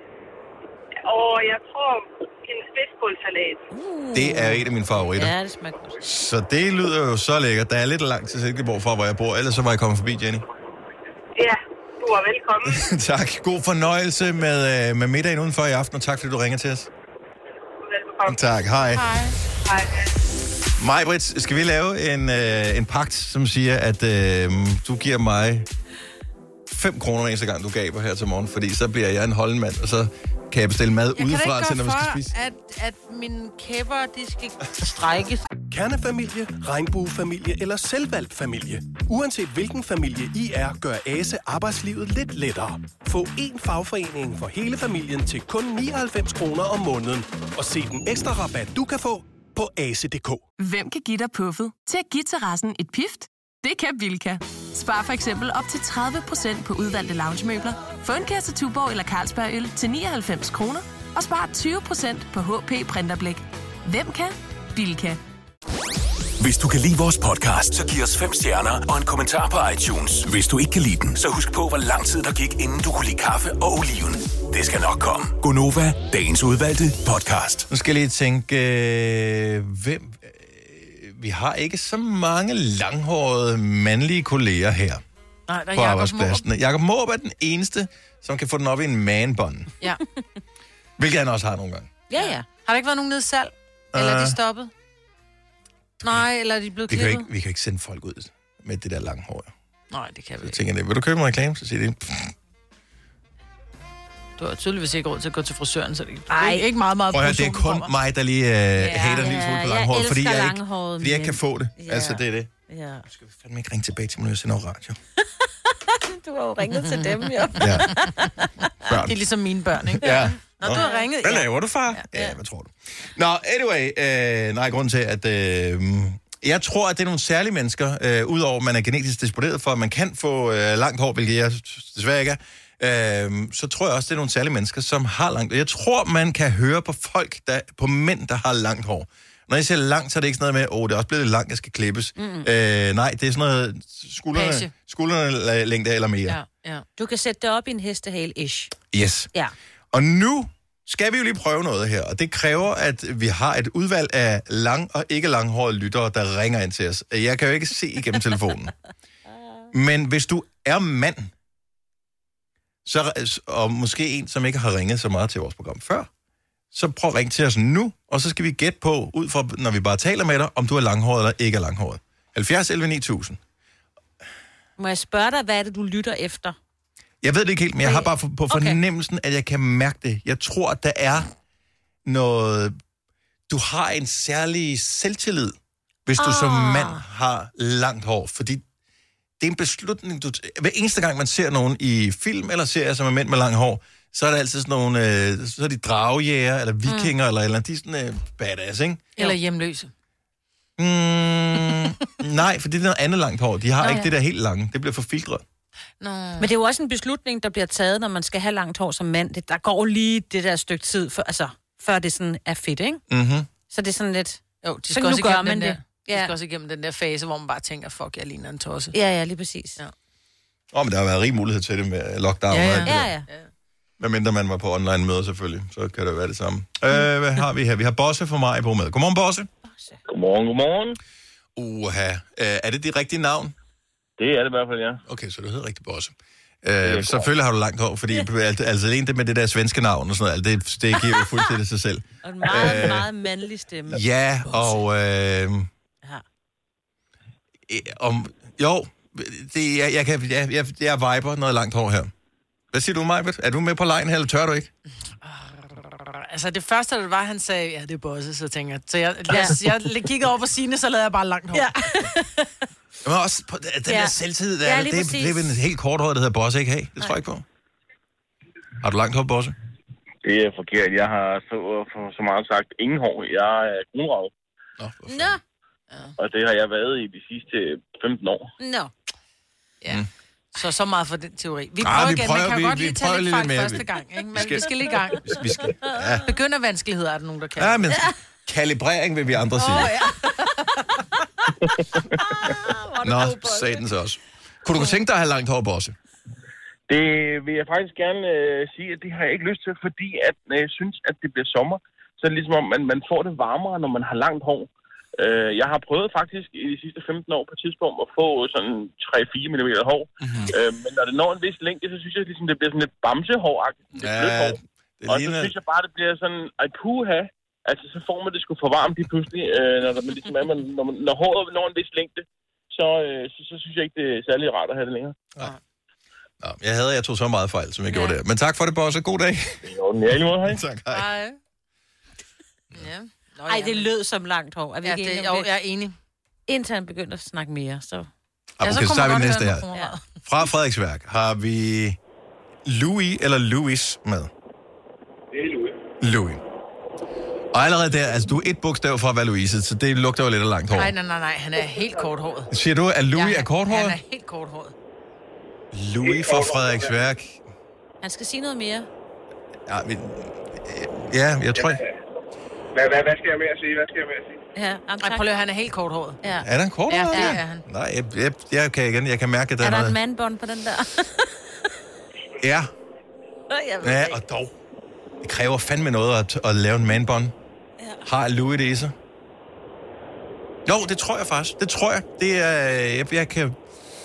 Og jeg tror, en spidsbålsalat. Uh. Det er en af mine favoritter. Ja, det smager godt. Så det lyder jo så lækkert. Der er lidt langt til Silkeborg fra, hvor jeg bor. Ellers så var jeg kommet forbi, Jenny. Ja, du er velkommen. Tak. God fornøjelse med, med middagen udenfor i aften, og tak fordi du ringer til os. Velkommen. Tak. Hej. Hej. Hej. Maj-Brit, skal vi lave en, øh, en pagt, som siger, at øh, du giver mig fem kroner eneste gang, du gaber her til morgen, fordi så bliver jeg en holdenmand, og så kan jeg bestille mad jeg udefra til, når vi skal spise. at, at mine kæber, de skal strækkes. Kernefamilie, regnbuefamilie eller selvvalgt familie. Uanset hvilken familie I er, gør Ase arbejdslivet lidt lettere. Få én fagforening for hele familien til kun nioghalvfems kroner om måneden. Og se den ekstra rabat, du kan få på ase punktum d k. Hvem kan give dig puffet til at give terrassen et pift? Det kan Bilka. Spar for eksempel op til tredive procent på udvalgte loungemøbler. Få en kasse Tuborg eller Carlsberg øl til nioghalvfems kroner. Og spar tyve procent på H P printerblæk. Hvem kan? Bilka. Hvis du kan lide vores podcast, så giv os fem stjerner og en kommentar på iTunes. Hvis du ikke kan lide den, så husk på, hvor lang tid der gik, inden du kunne lide kaffe og oliven. Det skal nok komme. Gonova, dagens udvalgte podcast. Nu skal jeg lige tænke, øh, hvem... Vi har ikke så mange langhårede mandlige kolleger her. Nej, der er på Jacob arbejdspladsen. Måb. Jakob Måb er den eneste, som kan få den op i en man-bun. Ja. Hvilket han også har nogle gange. Ja, ja. Har der ikke været nogen nede i salg? Eller er de stoppet? Nej, eller er de blevet Vi kan, klippet? ikke, vi kan ikke sende folk ud med det der lange hår. Nej, det kan vi Så ikke. tænker jeg, vil du købe en reklame? Så siger de, Du har tydeligvis ikke råd til at gå til frisøren, så det Ej. er ikke meget, meget prøv at høre, det er kun kommer. mig, der lige uh, ja, hater en lille smule på jeg langhåret, fordi elsker jeg, ikke, langhåret fordi jeg ikke kan mænd. få det. Ja. Altså, det er det. Ja. Nu skal vi fandme ikke ringe tilbage til mig, når jeg sender radio. Du har jo ringet til dem, jo. Ja. Børn. Det er ligesom mine børn, ikke? Ja. Nå, du har ringet. Hvad Ja. laver du, far? Ja, ja, hvad tror du? Nå, anyway, øh, nej, grund til, at øh, jeg tror, at det er nogle særlige mennesker, øh, udover at man er genetisk disponeret for, at man kan få øh, langt hår, hvilket jeg desværre ikke er, øh, så tror jeg også, det er nogle særlige mennesker, som har langt. Jeg tror, man kan høre på folk, der, på mænd, der har langt hår. Når jeg siger langt, så er det ikke sådan noget med, åh, oh, det er også blevet lidt langt, jeg skal klippes. Mm. Øh, nej, det er sådan noget skuldrene, Page. skuldrene længde eller mere. Ja, ja. Du kan sætte det op i en hestehale-ish. Yes. Ja. Og nu skal vi jo lige prøve noget her, og det kræver, at vi har et udvalg af lang- og ikke langhårede lyttere, der ringer ind til os. Jeg kan jo ikke se igennem telefonen. Men hvis du er mand, så, og måske en, som ikke har ringet så meget til vores program før, så prøv at ringe til os nu, og så skal vi gætte på, ud fra, når vi bare taler med dig, om du er langhåret eller ikke er langhåret. halvfjerds elleve ni tusind. Må jeg spørge dig, hvad er det, du lytter efter? Jeg ved det ikke helt, men jeg har bare på fornemmelsen, at jeg kan mærke det. Jeg tror, at der er noget du har en særlig selvtillid, hvis du oh. som mand har langt hår, fordi det er en beslutning, du... Hver eneste gang, man ser nogen i film eller serier, som er mænd med langt hår, så er der altid sådan nogle... Øh, så er de dragejæger, eller vikinger, mm. eller eller de er sådan øh, badass, ikke? Eller hjemløse. Mm, nej, for det er noget andet langt hår. De har Nå, ikke ja. det der helt lange. Det bliver for filtret. Nå. Men det er jo også en beslutning, der bliver taget, når man skal have langt hår som mand. Det, der går lige det der stykke tid, for, altså, før det sådan er fedt, ikke? Mm-hmm. Så det er sådan lidt... Jo, de skal, også igennem, den der, de skal også igennem den der fase, hvor man bare tænker, fuck, jeg ligner en tosse. Ja, ja, lige præcis. Ja. Åh, oh, men der har været rig mulighed til det med lockdown. Ja, ja. Og ja, ja. Hvad mindre man var på online-møder selvfølgelig, så kan det være det samme. Mm. Øh, hvad har vi her? Vi har Bosse for mig på med. Godmorgen, Bosse. Bosse. Godmorgen, godmorgen. Uha. Øh, er det dit rigtige navn? Det er det i hvert fald, ja. Okay, så du hedder rigtig Bosse. Øh, selvfølgelig har du langt hår, fordi altså det med det der svenske navn og sådan noget, det, det giver jo fuldstændig sig selv. Og en meget, øh, meget mandlig stemme. Ja, og... Øh, om, jo, det, jeg, jeg, kan, jeg, jeg, jeg viber noget langt hår her. Hvad siger du, Majbert? Er du med på lejen her, eller tør du ikke? Altså, det første, der var, han sagde, ja, det er Bosse, så tænker jeg. Så jeg, jeg, jeg, jeg kiggede over på Signe, så lavede jeg bare langt hår. Ja. Men også på den ja. der selvtid, der, ja, det, det, det er en helt kort hår, der hedder Bosse, ikke? Hey, det Nej. tror jeg ikke på. Har du langt hår, Bosse? Det er forkert. Jeg har så, for, så meget sagt ingen hår. Jeg er brunravet. Nå. Nå. Og det har jeg været i de sidste femten år. Nå. Ja. Mm. Så så meget for den teori. Vi prøver ah, vi igen. Prøver, man kan vi, godt vi lige tage lidt fejl første vi... gang, ikke? Men vi skal, vi skal lige i gang. Vi skal, ja. Begyndervanskeligheder er der nogen, der kan. Ja, men kalibrering vil vi andre sige. Åh, oh, ja. Nå, satans også. Kunne du tænke dig at have langt hår, Bosse? Det vil jeg faktisk gerne øh, sige, at det har jeg ikke lyst til, fordi at, når jeg synes, at det bliver sommer, så er det ligesom om, man, man får det varmere, når man har langt hår. Øh, jeg har prøvet faktisk i de sidste femten år på et tidspunkt at få sådan tre til fire millimeter hår. Mm-hmm. Øh, men når det når en vis længde, så synes jeg, ligesom, det bliver sådan lidt bamsehåragtigt. Ja, hår. Og ligner... så synes jeg bare, det bliver sådan, ej puha, altså så får man det sgu for varmt lige pludselig, øh, når, man ligesom er, man, når, man, når håret når en vis længde, så, øh, så, så synes jeg ikke, det er særlig rart at have det længere. Ja. Nå, jeg havde, jeg tog så meget fejl, som jeg ja. gjorde der. Men tak for det, Bosse. God dag. Jo, den er i måde, hej. Tak, hej. Hej. Ja. Nå, Ej, det lød som langt hår. Er vi ja, ikke det, jo, jeg er enig. Indtil han begynder at snakke mere, så... Ja, okay, så, så tager vi næste her. Ja. Fra Frederiksværk har vi Louis eller Louis med. Det er Louis. Louis. Og allerede der, altså du er et bogstav fra at være Louise, så det lugter jo lidt af langt hår. Nej, nej, nej, nej, han er helt korthåret. Siger du, at Louis ja, er korthåret? Han er helt korthåret. Louis fra Frederiksværk. Han skal sige noget mere. Ja, men, ja jeg tror... Hvad, hvad, hvad skal jeg mere sige? Hvad skal jeg mere sige? Ja, Ej, prøv lige, han er helt korthåret. Ja. Er der en korthåret? Ja, det er han. Nej, jeg, jeg, jeg kan igen, jeg kan mærke, at der er, er der noget... en mandbånd på den der? Ja. Ja, og dog. Det kræver fandme noget at, at lave en manbånd. Ja. Har Louis det i sig? Jo, det tror jeg faktisk. Det tror jeg. Det er... Jeg, jeg kan...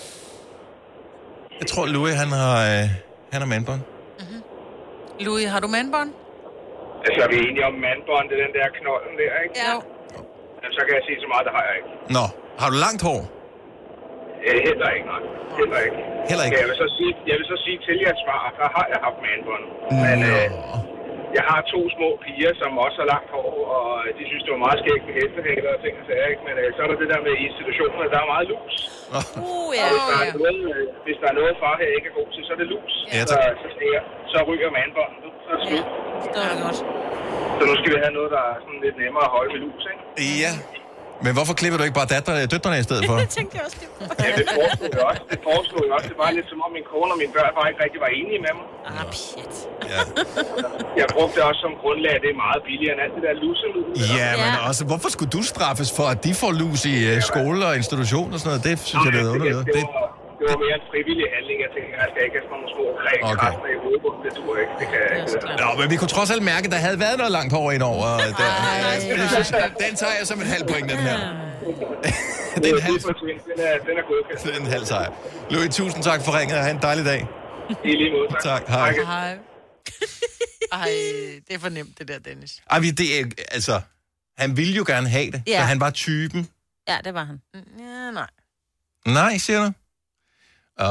Jeg tror, Louis, han har... Øh, han har manbånd. Mm-hmm. Louis, har du manbånd? Altså, er vi enige om mandbånd, det er den der knolden der, ikke? Ja. Men så kan jeg sige så meget, det har jeg ikke. Nå, har du langt hår? Øh, heller ikke, nej. Heller ikke. Heller ikke? Jeg vil så sige, jeg vil så sige til jeres svar, der har jeg haft mandbånd. Men øh, jeg har to små piger, som også har langt hår, og de synes, det var meget skægt med hestehæler og ting og sager, ikke? Men øh, så er der det der med institutioner, der er meget lus. Uh, ja. Og hvis der, er noget, øh, hvis der er noget far her ikke er god til, så er det lus. Ja, så, så, så, så ryger mandbånden, så er det slut. Ja, det er godt. Så nu skal vi have noget, der er sådan lidt nemmere at holde med lus, ikke? Ja. Men hvorfor klipper du ikke bare datter, døtrene i stedet for? Det tænkte jeg også. Ja, det foreslog jeg også. Det foreslog jeg også. Det var lidt som om min kone og mine børn bare ikke rigtig var enige med mig. Ah, pjat. Ja. Jeg brugte det også som grundlag, at det er meget billigere end alt det der luselud. Ja, men ja. også, hvorfor skulle du straffes for, at de får lus i uh, skole og institution og sådan noget? Det synes jeg, det er underligt. Det, det, det var mere en frivillig handling. Jeg tænkte, jeg skal ikke have sådan nogle små kræk okay. resten af hovedet. Det tror jeg ikke. Det kan jeg ikke. Nå, men vi kunne trods alt mærke, at der havde været noget langt hår indover. Der. Den tager jeg som en halv point, den her. Det er en halv... Den er, den er godkendt. Det er en halv sejr. Louis, tusind tak for ringet. Ha' en dejlig dag. I lige måde, tak. Tak, hej. Hej. Ej, det er for nemt, det der, Dennis. Ej, det er, altså, han ville jo gerne have det, ja. Så han var typen. Ja, det var han. Ja, nej. Nej, siger du?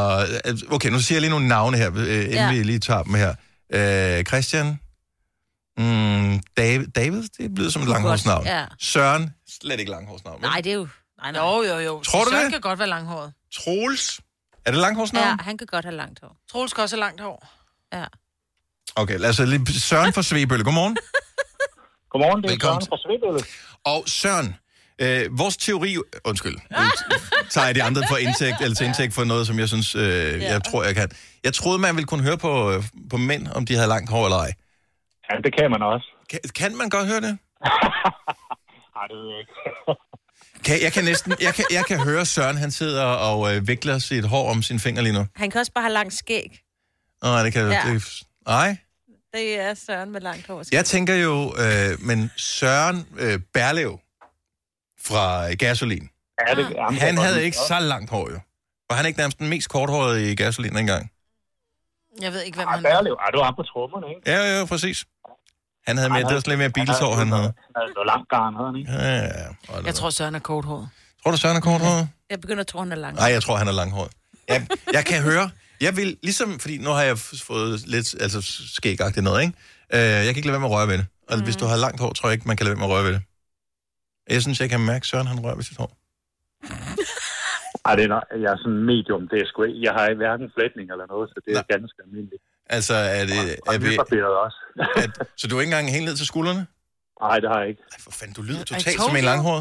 Uh, okay, nu siger jeg lige nogle navne her, inden ja. vi lige tager dem her. Uh, Christian, Mm, David, David, det bliver som et langhårsnavn. Ja. Søren, slet ikke langhårsnavn. Nej, det er jo... Nej, nej. Jo, jo, jo. Tror du Søren det? kan godt være langhåret. Troels, er det langhårsnavn? Ja, han kan godt have langt hår. Troels skal også have langt hår. Ja. Okay, lad os lige... Søren fra Svebølle, godmorgen. Godmorgen, det er Velkommen. Søren fra Svebølle. Og Søren, øh, vores teori... Undskyld, nu tager jeg de andre for indtægt, eller til indtægt for noget, som jeg synes, øh, ja. jeg tror, jeg kan. Jeg troede, man ville kunne høre på, øh, på mænd, om de havde langt hår eller ej. Ja, det kan man også. Kan, kan man godt høre det? Nej, det ved jeg ikke. Kan, jeg kan næsten... Jeg kan, jeg kan høre Søren, han sidder og øh, vikler sit hår om sin finger lige nu. Han kan også bare have langt skæg. Nej, det kan... Ja. Det, nej. Det er Søren med langt hår. Jeg tænker jo, øh, men Søren øh, Berlev fra Gasolin, Ja, det, jamen, han det havde godt. ikke så langt hår jo. Var han ikke nærmest den mest korthårede i Gasolin engang? Jeg ved ikke, hvem Ja, han er. Berlev. Ja, du har på trommerne, ikke? Ja, ja, præcis. Han havde Han mere, det var havde- slet lidt mere bilshår, han havde. Han havde noget langt garn, havde han ikke? Ja, ja, ja. Jeg tror, Søren er korthåret. Tror du, Søren er korthåret? Jeg begynder at tro, han er langt. Nej, jeg tror, han er langhåret. Jeg, jeg kan høre, jeg vil ligesom, fordi nu har jeg f- fået lidt, altså skægagtigt noget, ikke? Uh, jeg kan ikke lade være med at røre ved det. Og mm. hvis du har langt hår, tror jeg ikke, man kan lade være med at røre ved det. Jeg synes, jeg kan mærke, at Søren, han rører ved sit hår. Ej, det er, nok- jeg er sådan medium, det er sgu ikke. Jeg har ikke hverken flætning eller noget, så det er Nej. ganske almindeligt. Altså, er det... Og Er vi, nybarberet også. er, så du er ikke engang helt ned til skuldrene? Nej, det har jeg ikke. Ej, for fanden, du lyder I totalt told som en you. langhåret.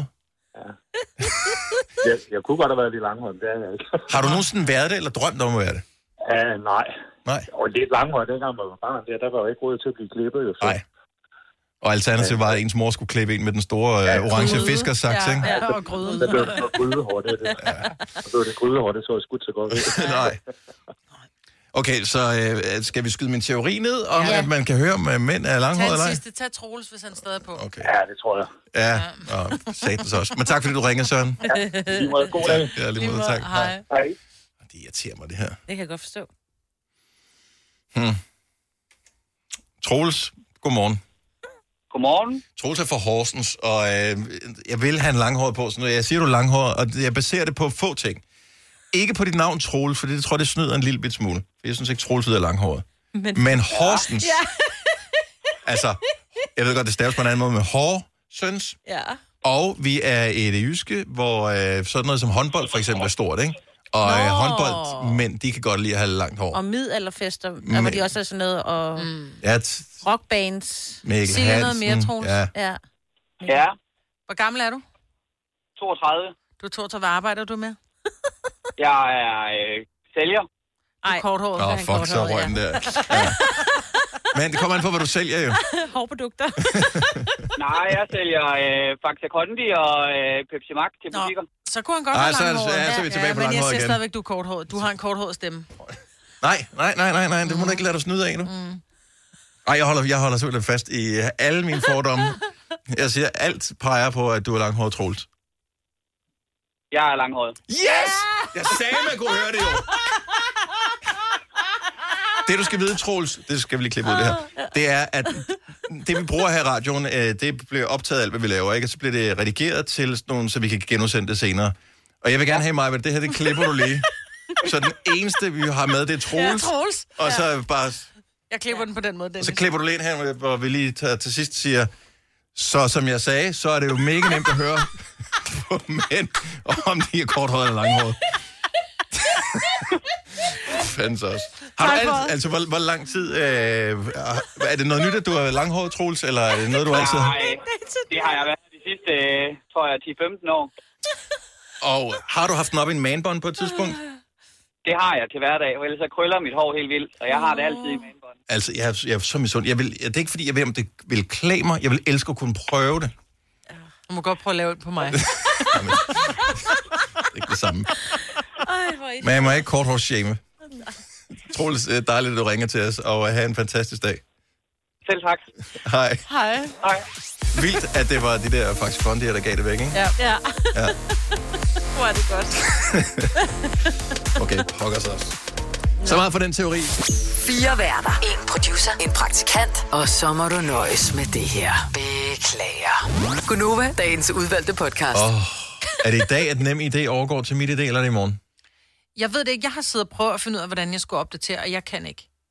Jeg, jeg kunne godt have været lidt langhåret, men det er jeg ikke. Har du nogensinde været det, eller drømt om at være det? Ja, nej. Nej. Og lidt langhåret, dengang man var barn, der, der var jo ikke råd til at blive klippet. Jo, så. Nej. Og alternativet var, at ens mor skulle klippe en med den store ja, øh, orange fiskersaks, ja, ikke? Ja, og gryde. Der blev det noget grydehår, det er det. Ja. Og så var det grydehår, det så skudt så godt ud. Nej. Okay, så øh, skal vi skyde min teori ned, om Ja. at man kan høre, om øh, mænd er langhåret Tag eller den ej? sidste. Tag Troels, hvis han stadig er på. Okay. Ja, det tror jeg. Ja, og satans også. Men tak, fordi du ringede, Søren. Ja, lige måde. God dag. Ja, lige Lige måde, måde. tak. Hej. Hej. Det irriterer mig, det her. Det kan jeg godt forstå. Hmm. Troels, godmorgen. Godmorgen. Troels er fra Horsens, og øh, jeg vil have en langhåret på, så jeg siger, du er langhåret, og jeg baserer det på få ting. Ikke på dit navn, Troels, for det tror jeg, det snyder en lille bit smule. For jeg synes ikke, Troels er langhåret. Men, Men Horsens, Ja. altså, jeg ved godt, det staves på en anden måde med Horsens, Ja. og vi er i det jyske, hvor øh, sådan noget som håndbold for eksempel er stort, ikke? Og øh, håndboldmænd, de kan godt lide at have langt hår. Og middelalderfester, der hvor de også er sådan noget, og mm. Ja, t- rockbands. Mikkel Sig lige noget mere, Hansen, Troels. ja. Ja. Ja, Hvor gammel er du? toogtredive. Du er toogtredive. Hvad arbejder du med? Jeg er øh, sælger. Ej. Korthåret. Åh, oh, fuck, så røg den der. Ja. Men det kommer an på, hvad du sælger jo. Hårprodukter. Nej, jeg sælger øh, Faxe Kondi og øh, Pepsi Max til Nå. butikker. Så kunne han godt Ej, være så er det- langhåret. ja, så er vi tilbage på men jeg langhåret siger igen. stadigvæk, du er korthåret. Du har en korthåret stemme. Nej, nej, nej, nej, nej, det må du ikke lade dig snyde af nu. Mm. Ej, jeg holder, jeg holder simpelthen fast i alle mine fordomme. Jeg siger, alt peger på, at du er langhåret, Troels. Jeg er langhåret. Yes! Jeg sagde, man kunne høre det jo. Det, du skal vide, Troels, det skal vi lige klippe ud det her, det er, at det, vi bruger her i radioen, øh, det bliver optaget af alt, hvad vi laver, ikke? Og så bliver det redigeret til sådan nogle, så vi kan genudsende det senere. Og jeg vil gerne have mig, at det her, det klipper du lige. Så den eneste, vi har med, det er Troels. Ja, Troels. Og så Ja. bare... Jeg klipper den på den måde, Og Dennis. så klipper du lige ind her, hvor vi lige tager, til sidst siger, så som jeg sagde, så er det jo mega nemt at høre på mænd, om de er korthåret eller langhåret. Fandens også. Har du Tak for alt, det. altså, hvor, hvor lang tid... Øh, er det noget nyt, at du er langhåret, Troels, eller er det noget, du altid har? Nej, det har jeg været de sidste, øh, tror jeg, ti femten år. Og har du haft den op i en manbånd på et tidspunkt? Det har jeg til hverdag, og ellers så krøller mit hår helt vildt, og jeg har det altid i manbånd. Altså, jeg, er- jeg er så misund. Jeg vil, det er ikke, fordi jeg ved, om det vil klæde mig. Jeg vil elske at kunne prøve det. Du må godt prøve at lave det på mig. Det er ikke det samme. Ej, hvor er I- Men jeg må ikke korthårsshame. Troels, det er dejligt, at du ringer til os, og have en fantastisk dag. Selv tak. Hej. Hej. Hej. Vildt, at det var de der faktisk kondier, der gav det væk, ikke? Ja. Ja. Ja. Hvor er det godt. Okay, pokker så også. Så meget for den teori. Fire værter. En producer. En praktikant. Og så må du nøjes med det her. Beklager. Gunova, dagens udvalgte podcast. Åh, oh, er det i dag, at nem idé overgår til mit idé, eller er det i morgen? Jeg ved det ikke. Jeg har siddet og prøvet at finde ud af, hvordan jeg skulle opdatere, og jeg kan ikke.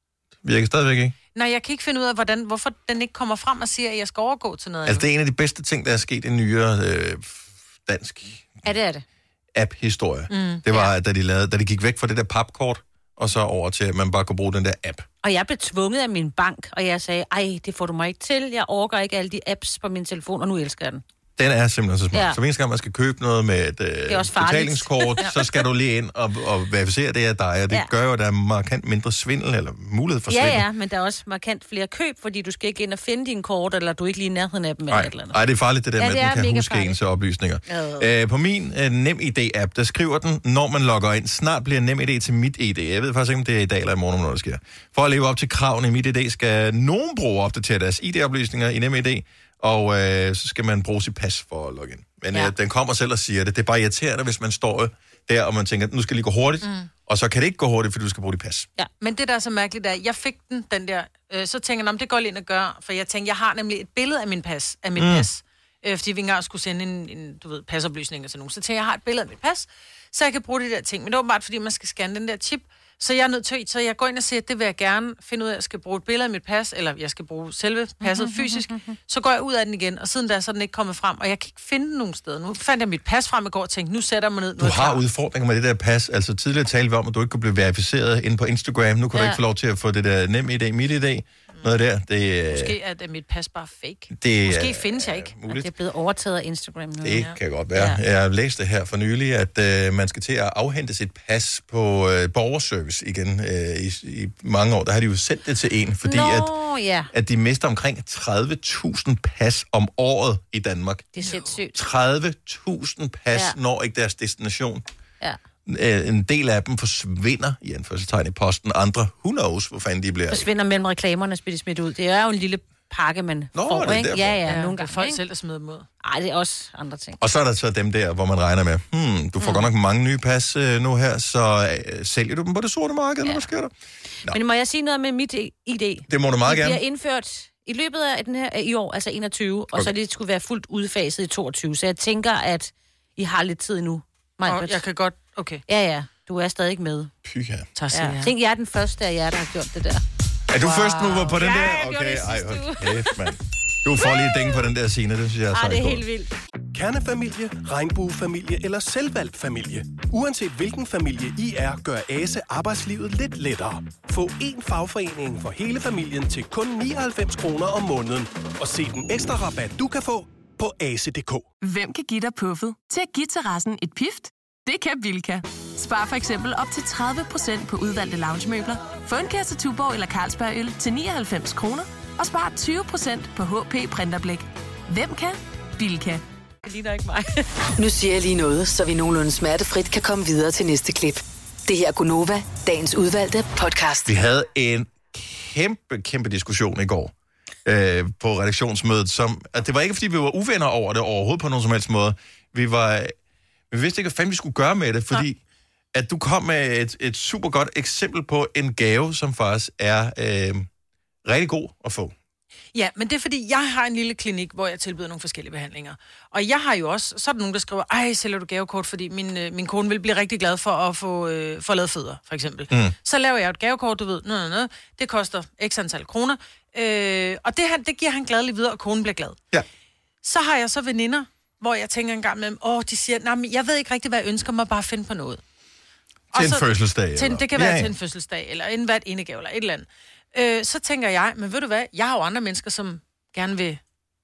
Virker stadigvæk ikke? Nej, jeg kan ikke finde ud af, hvordan, hvorfor den ikke kommer frem og siger, at jeg skal overgå til noget Altså, andet. det er en af de bedste ting, der er sket i nyere øh, dansk Ja, det er det. app-historie. Mm, det var, ja. da, de lavede, da de gik væk fra det der papkort, og så over til, at man bare kunne bruge den der app. Og jeg blev tvunget af min bank, og jeg sagde, ej, det får du mig ikke til. Jeg orker ikke alle de apps på min telefon, og nu elsker jeg den. Den er simpelthen så smart. Ja. Så hver eneste gang, man skal købe noget med et øh, betalingskort, ja. så skal du lige ind og, og verificere, det er dig, og det Ja. gør jo, at der er markant mindre svindel, eller mulighed for Ja, svindel. ja, men der er også markant flere køb, fordi du skal ikke ind og finde dine kort, eller du er ikke lige i nærheden af dem, eller Nej, et eller andet. nej, det er farligt, det der Ja, med, det at er den kan mega huske farligt. ens oplysninger. Øh. Øh, på min øh, NemID-app, der skriver den, når man logger ind, snart bliver NemID til mit I D. Jeg ved faktisk ikke, om det er i dag eller i morgen, når det sker. For at leve op til kravene i mit I D, skal nogen bruge opdatere deres I D-oplysninger i NemID, og øh, så skal man bruge sit pas for at logge ind. Men ja. øh, den kommer selv og siger det. Det er bare irriterende, hvis man står der, og man tænker, nu skal det lige gå hurtigt, mm. og så kan det ikke gå hurtigt, fordi du skal bruge dit pas. Ja, men det der er så mærkeligt, er, jeg fik den, den der, øh, så tænker jeg, om det går lige ind at gøre, for jeg tænker, jeg har nemlig et billede af min pas, af mit mm. pas, øh, fordi vi engang skulle sende en, en du ved, pasoplysninger til nogen, så tænker jeg, jeg har et billede af mit pas, så jeg kan bruge de der ting, men det er åbenbart, fordi man skal scanne den der chip, så jeg er nødt til, så jeg går ind og siger, at det vil jeg gerne finde ud af, at jeg skal bruge et billede af mit pas, eller jeg skal bruge selve passet fysisk, så går jeg ud af den igen, og siden da så er den ikke kommet frem, og jeg kan ikke finde den nogen steder. Nu fandt jeg mit pas frem i går og tænkte, nu sætter jeg mig ned. Nu du har udfordringer med det der pas. Altså tidligere talte vi om, at du ikke kunne blive verificeret inde på Instagram. Nu kan ja. du ikke få lov til at få det der NemID, MitID, noget der. Det, Måske er det mit pas bare fake. Det, Måske findes jeg ikke. Det er blevet overtaget af Instagram nu. Det kan godt være. Ja. Jeg læste her for nylig, at øh, man skal til at afhente sit pas på øh, borgerservice igen øh, i, i mange år. Der har de jo sendt det til en, fordi Nå, at, ja. at de mister omkring tredive tusind pas om året i Danmark. Det er sindssygt. tredive tusind pas Ja. når ikke deres destination. Ja. En del af dem forsvinder i anførselstegn i posten. Andre, who knows, hvor fanden de bliver. Forsvinder mellem reklamerne, bliver de smidt ud. Det er jo en lille pakke, man Nå, får, det er ikke? derfor. Ja, ja, Ja, nogle det er gange. folk ikke? selv, der smider dem ud. Ej, det er også andre ting. Og så er der så dem der, hvor man regner med, hmm, du får mm. godt nok mange nye pas øh, nu her, så øh, sælger du dem på det sorte marked, ja. eller hvad sker der? Nå. Men må jeg sige noget med mit I D? Det må du meget det gerne. Det bliver indført i løbet af den her i år, altså enogtyve, okay. og så det skulle være fuldt udfaset i toogtyve. Så jeg tænker, at I har lidt tid nu. Og jeg kan godt, okay. Ja, ja, du er stadig med. Pyha. Tak skal Ja. jeg. Tænk, jeg er den første af jer, der har gjort det der. Er du wow. først nu på den Ja, der? jeg gjorde Okay, det ej, sidste uge. okay, mand. Du får lige et ding på den der scene, det synes jeg er Ej, sejt det er på. helt vildt. Kernefamilie, regnbuefamilie eller selvvalgt familie. Uanset hvilken familie I er, gør Ase arbejdslivet lidt lettere. Få én fagforening for hele familien til kun nioghalvfems kroner om måneden. Og se den ekstra rabat, du kan få på ase punktum d k. Hvem kan give dig puffet til at give terrassen et pift? Det kan Bilka. Spar for eksempel op til tredive procent på udvalgte loungemøbler. Få en kasse Tuborg eller Carlsberg øl til nioghalvfems kroner. Og spar tyve procent på H P printerblæk. Hvem kan? Bilka. Det ligner ikke mig. Nu siger jeg lige noget, så vi nogenlunde smertefrit kan komme videre til næste klip. Det her er Gunova, dagens udvalgte podcast. Vi havde en kæmpe, kæmpe diskussion i går øh, på redaktionsmødet, som, at det var ikke, fordi vi var uvenner over det overhovedet på nogen som helst måde. Vi var, vi vidste ikke, hvad fanden vi skulle gøre med det, fordi ja. at du kom med et, et super godt eksempel på en gave, som faktisk er øh, rigtig god at få. Ja, men det er fordi, jeg har en lille klinik, hvor jeg tilbyder nogle forskellige behandlinger. Og jeg har jo også, så er der nogen, der skriver, ej, sælger du gavekort, fordi min, øh, min kone vil blive rigtig glad for at få, øh, få lavet fødder, for eksempel. Mm. Så laver jeg et gavekort, du ved, nø, nø, nø, det koster x antal kroner, øh, og det, det giver han gladelig videre, og konen bliver glad. Ja. Så har jeg så veninder, hvor jeg tænker en gang med dem, åh, de siger, nej, men jeg ved ikke rigtig, hvad jeg ønsker mig, bare finde på noget. Til en så, fødselsdag? Til, eller? det kan være ja, ja. til en fødselsdag, eller en hvert indegave, eller et eller andet. Øh, så tænker jeg, men ved du hvad, jeg har jo andre mennesker, som gerne vil,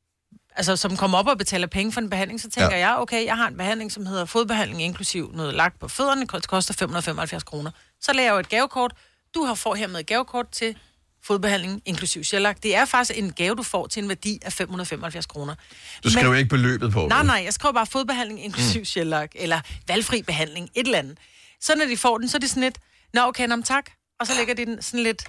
altså som kommer op og betaler penge for en behandling, så tænker ja. jeg, okay, jeg har en behandling, som hedder fodbehandling, inklusiv noget lagt på fødderne, det koster fem hundrede og femoghalvfjerds kroner. Så laver jeg jo et gavekort. Du har får hermed et gavekort til fodbehandling, inklusiv sjællagt. Det er faktisk en gave, du får til en værdi af fem hundrede og femoghalvfjerds kroner. Du skriver men, ikke beløbet på? Nej, vel? nej, jeg skriver bare fodbehandling, inklusiv mm. sjællagt, eller valgfri behandling, et eller andet. Så når de får den, så er det sådan lidt, nå okay, nå, tak. Og så lægger de den sådan lidt,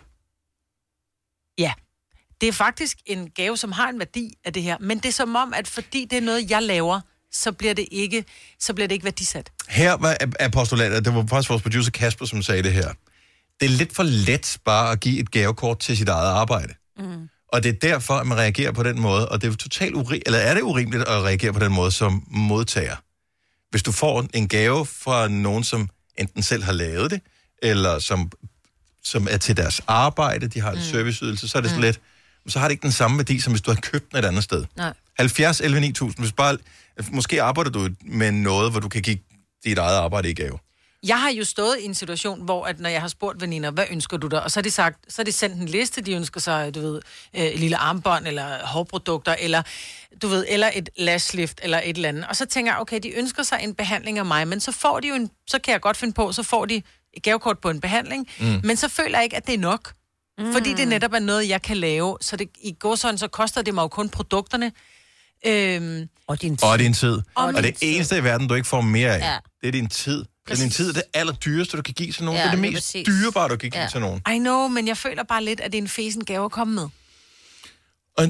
ja. Det er faktisk en gave, som har en værdi af det her, men det er som om, at fordi det er noget, jeg laver, så bliver det ikke, så bliver det ikke værdisat. Her var apostolatet, det var faktisk vores producer Kasper, som sagde det her. Det er lidt for let bare at give et gavekort til sit eget arbejde. Mm. Og det er derfor, at man reagerer på den måde, og det er totalt urimeligt, eller er det urimeligt at reagere på den måde som modtager? Hvis du får en gave fra nogen, som enten selv har lavet det, eller som som er til deres arbejde, de har en mm. serviceydelse, så er det sådan mm. lidt, så har det ikke den samme værdi, som hvis du har købt den et andet sted. Nej. halvfjerds elleve ni tusind, hvis bare, måske arbejder du med noget, hvor du kan give dit eget arbejde i gave. Jeg har jo stået i en situation, hvor at når jeg har spurgt veninder, hvad ønsker du dig? Og så har de sagt, så har de sendt en liste, de ønsker sig, du ved, et lille armbånd, eller hårprodukter, eller, du ved, eller et lashlift, eller et eller andet. Og så tænker jeg, okay, de ønsker sig en behandling af mig, men så får de jo en, så kan jeg godt finde på, så får de et gavekort på en behandling, mm. men så føler jeg ikke, at det er nok. Mm. Fordi det netop er noget, jeg kan lave. Så det, i går sådan, så koster det mig jo kun produkterne. Øhm, og din tid. Og din tid. Og, og det tid. eneste i verden, du ikke får mere af, ja. det er din tid. Det er din tid, det er allerdyreste, du kan give til nogen. Ja, det er det, det mest præcis. dyrebare, du kan give ja. til nogen. I know, men jeg føler bare lidt, at det er en fesen gave at komme med. Og...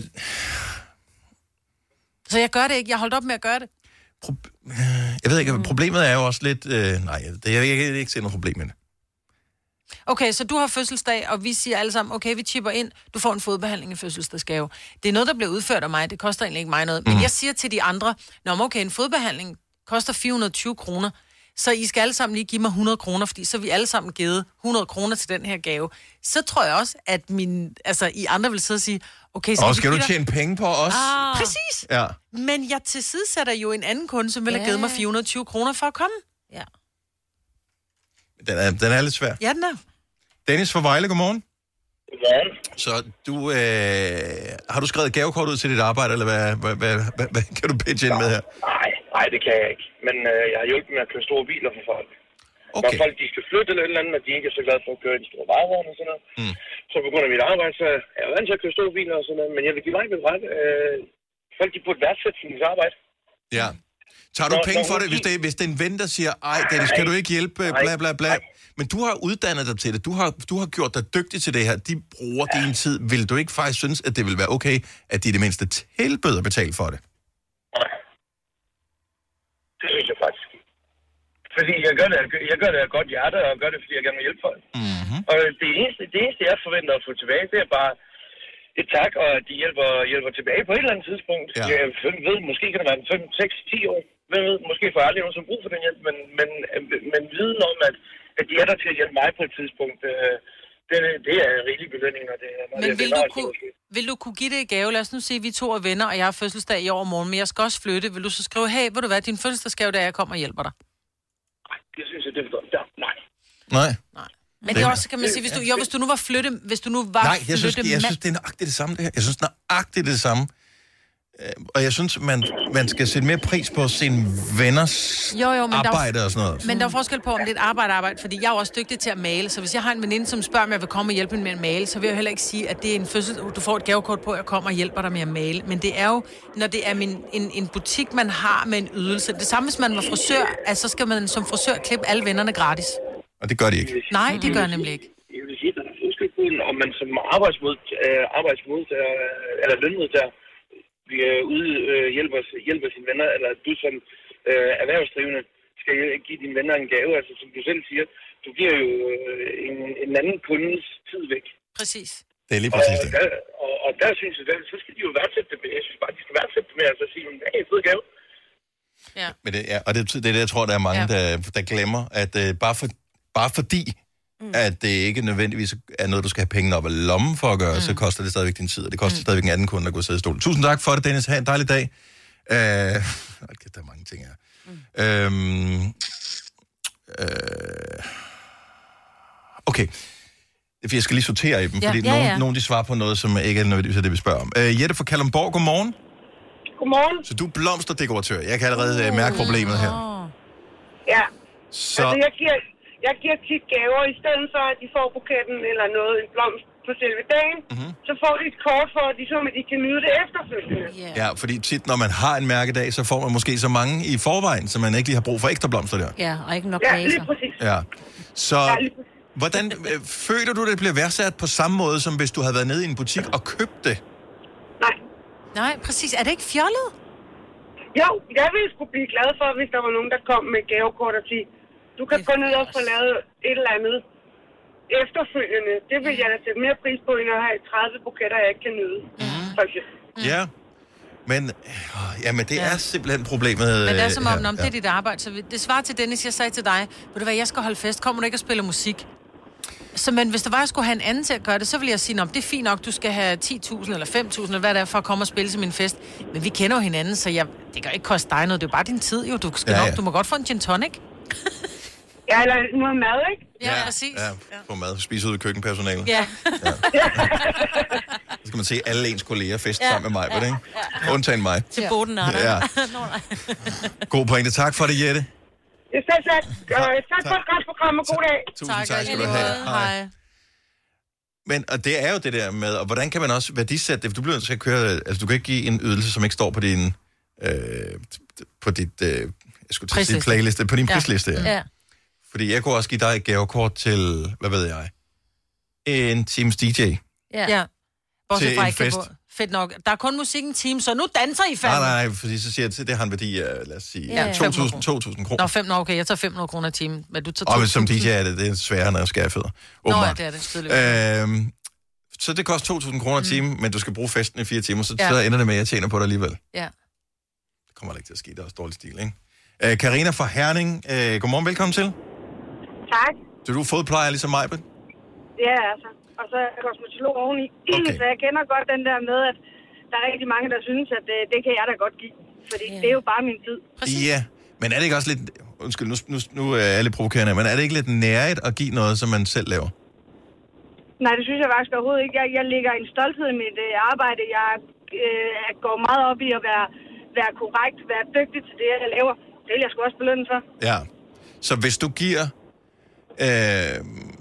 Så jeg gør det ikke. Jeg holdt op med at gøre det. Pro- jeg ved ikke, problemet er jo også lidt... Øh, nej, det, jeg, jeg kan ikke se noget problem med det. Okay, så du har fødselsdag, og vi siger alle sammen, okay, vi chipper ind, du får en fodbehandling i fødselsdagsgave. Det er noget, der bliver udført af mig, det koster egentlig ikke mig noget. Men mm. jeg siger til de andre, nå, okay, en fodbehandling koster fire hundrede og tyve kroner, så I skal alle sammen lige give mig hundrede kroner, fordi så er vi alle sammen givet hundrede kroner til den her gave. Så tror jeg også, at min, altså, I andre vil sidde og sige, okay, så og skal du tjene penge på os? Ah, præcis. Ja. Men jeg tilsidesætter jo en anden kunde, som vil ja. have givet mig fire hundrede og tyve kroner for at komme. Ja. Den er, den er lidt svær. Ja, den er. Dennis fra Vejle, godmorgen. Godmorgen. Så du, øh, har du skrevet gavekort ud til dit arbejde, eller hvad, hvad, hvad, hvad, hvad kan du pitche ind med her? Nej, nej, det kan jeg ikke. Men øh, jeg har hjulpet med at køre store biler for folk. Okay. Når folk de skal flytte eller et eller andet, og de ikke er så glade for at køre i de store varevogn og sådan noget. Mm. Så på grund af mit arbejde, så er jeg vant til at køre store biler og sådan noget. Men jeg vil give mig med ret. Øh, folk de burde værdsætte deres arbejde. Ja. Tager du når, penge for det, hvis det, hvis det er en ven, der siger, ej, Dennis, skal du ikke hjælpe, bla bla bla. Men du har uddannet dig til det. Du har, du har gjort dig dygtig til det her. De bruger ja. din tid. Vil du ikke faktisk synes, at det vil være okay, at de i det mindste tilbød at betale for det? Nej. Det synes jeg faktisk. Fordi jeg gør det, jeg gør det af godt hjerte, og gør det, fordi jeg gerne vil hjælpe folk. Mm-hmm. Og det eneste, det eneste, jeg forventer at få tilbage, det er bare et tak, og at de hjælper, hjælper tilbage på et eller andet tidspunkt. Ja. Jeg ved, måske kan det være fem, seks, ti år. Hvem ved, måske får jeg aldrig nogen som brug for den hjælp, men, men, men viden om, at, at de er der til at hjælpe mig på et tidspunkt, det, det er en rigtig belønning. Og det, men det, vil, det, du kunne, vil du kunne give det i gave? Lad os nu sige, at vi to er venner, og jeg har fødselsdag i overmorgen, men jeg skal også flytte. Vil du så skrive, hey, vil du være din fødselsdagsgave, da jeg kommer og hjælper dig? Nej, det synes jeg, det er ja, nej. Nej. Nej. Men det er også, kan man sige, hvis du, jo, hvis du nu var flytte, hvis du nu var Nej, jeg synes, jeg synes, det er nøjagtigt det samme, det her. Jeg synes, nøjagtigt det samme. Og jeg synes, man, man skal sætte mere pris på sine venners jo, jo, men arbejde der, og sådan noget. Men der er forskel på, om det er et arbejde arbejde, fordi jeg er også dygtig til at male. Så hvis jeg har en veninde, som spørger, om jeg vil komme og hjælpe hende med at male, så vil jeg heller ikke sige, at det er en fødsel, du får et gavekort på, at jeg kommer og hjælper dig med at male. Men det er jo, når det er min, en, en butik, man har med en ydelse. Det samme, hvis man var frisør, at så skal man som frisør klippe alle vennerne gratis. Og det gør de ikke. Nej, det gør nemlig ikke. Jeg vil sige, at der er forskel på, om man som arbejdsmodtager, arbejdsmodtager eller lønmodtager ude øh, hjælper, hjælper sine venner, eller du som øh, erhvervsdrivende skal give dine venner en gave. Altså, som du selv siger, du giver jo øh, en, en anden kundes tid væk. Præcis. Det er lige præcis og, det. Der, og, og der synes jeg, der, så skal de jo værdsætte det med. Jeg synes bare, de skal værdsætte det med, altså at sige, hey, fed gave. Ja. Men det, ja, og det, det er det, jeg tror, der er mange, ja. der, der glemmer, at øh, bare, for, bare fordi Mm. at det ikke nødvendigvis er noget, du skal have pengene op af lommen for at gøre, mm. så koster det stadigvæk din tid, og det koster mm. stadigvæk en anden kunde at gå og sidde i stolen. Tusind tak for det, Dennis. Ha' en dejlig dag. Uh, der er mange ting her. Mm. Øhm, øh, okay. Jeg skal lige sortere i dem, ja. fordi ja, ja. Nogen, nogen de svarer på noget, som ikke er nødvendigvis det, vi spørger om. Uh, Jette fra Kalundborg, godmorgen. Godmorgen. Så du er blomsterdekoratør. Jeg kan allerede uh, mærke problemet her. Ja. Så... Altså, jeg giver... Jeg giver tit gaver, i stedet for, at de får buketten eller noget, en blomst på selve dagen, mm-hmm. så får de et kort for, at de, så, at de kan nyde det efterfølgende. Yeah. Ja, fordi tit, når man har en mærkedag, så får man måske så mange i forvejen, så man ikke lige har brug for ekstra blomster der. Ja, og ikke nok ja, næser. lige præcis. Ja, så ja, lige præcis. Hvordan øh, føler du, det bliver værdsat på samme måde, som hvis du havde været nede i en butik og købt det? Nej. Nej, præcis. Er det ikke fjollet? Jo, jeg ville sgu blive glad for, hvis der var nogen, der kom med gavekort og sige, du kan gå ned og få lavet et eller andet efterfølgende. Det vil jeg da sætte mere pris på, end at have tredive buketter, jeg ikke kan nyde. Mm. For eksempel. Ja, men, ja, men det ja. er simpelthen problemet. Men det er som om, om det er dit arbejde. Så det svarer til Dennis, jeg sagde til dig, ved du hvad, jeg skal holde fest. Kommer du ikke og spille musik? Så men hvis der var, jeg skulle have en anden til at gøre det, så ville jeg sige, det er fint nok, du skal have ti tusind eller fem tusind, eller hvad det er, for at komme og spille til min fest. Men vi kender jo hinanden, så jeg, det kan ikke koste dig noget. Det er jo bare din tid, jo. Du, skal ja, ja. Nok, du må godt få en gin tonic. Ja, eller noget mad, ikke? Ja, ja præcis. Ja, få mad. Spise ud af køkkenpersonalet. Ja. ja. Så skal man se alle ens kolleger feste ja. Sammen med mig, ja. Ikke? Ja. Undtagen mig. Til Boden, Arne. Ja. God pointe. Tak for det, Jette. Det er selv sagt. Tak for et godt program, og god dag. Tusind tak, tak skal du have. Hej. Men og det er jo det der med, og hvordan kan man også værdisætte det? For du bliver nødt til at køre, altså du kan ikke give en ydelse, som ikke står på din, øh, på dit, øh, jeg skulle til at sige playliste, på din ja. Prisliste. Ja. Ja. Fordi jeg kunne også give dig et gavekort til, hvad ved jeg, en times D J. Ja. ja. Til en fest. Fedt nok. Der er kun musik en time, så nu danser I fandme. Nej, nej, fordi så siger jeg, at det har en værdi af, lad os sige, ja, to tusind kroner. Nå, fem, nå, okay, jeg tager fem hundrede kroner i timen. Men du tager og som D J er det, det er sværere, når jeg skærer fødder. Nå, ja, det er det, tydeligvis. Øhm, så det koster to tusind kroner i timen, mm. men du skal bruge festen i fire timer, så, ja. Så ender det med, at jeg tjener på det alligevel. Ja. Det kommer ikke til at ske, det er også dårlig stil, ikke? Karina fra Herning, øh, godmorgen, velkommen til. Tak. Så du er fodplejer ligesom mig, Ben? Ja, altså. Og så er jeg kosmetolog oveni. Okay. Så jeg kender godt den der med, at der er rigtig mange, der synes, at det, det kan jeg da godt give. Fordi yeah. det er jo bare min tid. Præcis. Ja, men er det ikke også lidt... Undskyld, nu, nu, nu er jeg lidt provokerende, men er det ikke lidt nærigt at give noget, som man selv laver? Nej, det synes jeg faktisk overhovedet ikke. Jeg, jeg lægger en stolthed i mit øh, arbejde. Jeg øh, går meget op i at være, være korrekt, være dygtig til det, jeg laver. Det vil jeg sgu også belønne for. Ja, så hvis du giver... Øh,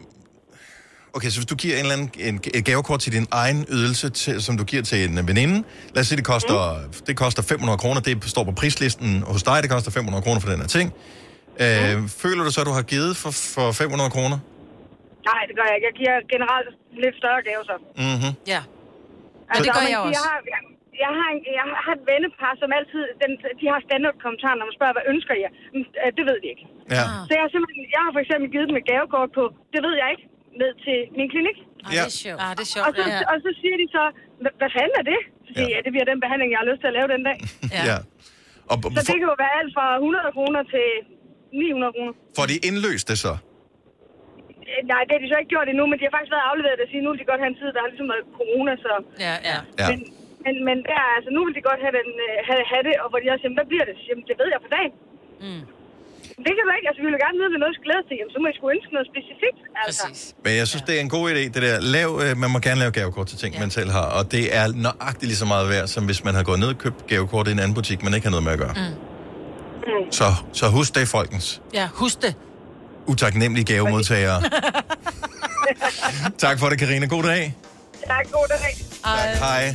okay, så hvis du giver en eller anden en, et gavekort til din egen ydelse, til, som du giver til en veninde, lad os sige, det koster, mm. det koster fem hundrede kroner, det står på prislisten hos dig, det koster fem hundrede kroner for den her ting. Øh, mm. Føler du så, at du har givet for, for fem hundrede kroner? Nej, det gør jeg ikke. Jeg giver generelt lidt større gave så. Mhm. Ja. Altså, det gør jeg også. Jeg har, jeg, jeg, har en, jeg har et vennepar, som altid, den, de har standard-kommentarer, når man spørger, hvad ønsker jeg? Det ved de ikke. Ja. Så jeg har simpelthen, jeg har for eksempel givet dem et gavekort på, det ved jeg ikke, ned til min klinik. Ah, ja. Det er sjovt. Ah, det er sjovt. Og så, ja. og så siger de så, hvad fanden er det? Så siger ja. jeg, det bliver den behandling, jeg har lyst til at lave den dag. ja. ja. Og, så det kan jo være alt fra hundrede kroner til ni hundrede kroner. Får de indløst det så? Nej, det har de så ikke gjort endnu, men de har faktisk været afleveret at sige, nu vil de godt have en tid, der har ligesom været corona, så... Ja, ja. Men, men, men der, altså, nu vil de godt have, den, have, have det, og hvor de også siger, hvad bliver det? Jamen, det ved jeg på dagen. Mm. Det kan du ikke, altså vi vil gerne vide, hvad noget skal glæde til, jamen, så må I sgu ønske noget specifikt, altså. Præcis. Men jeg synes, ja. det er en god idé, det der. Lav, man må gerne lave gavekort til ting, ja. man selv har, og det er nøjagtigt lige så meget værd, som hvis man har gået ned og købt gavekort i en anden butik, man ikke har noget med at gøre. Mm. Mm. Så, så husk det, folkens. Ja, husk det. Utaknemmelige gavemodtagere. Tak for det, Karina. God dag. Tak, god dag. Tak, hej.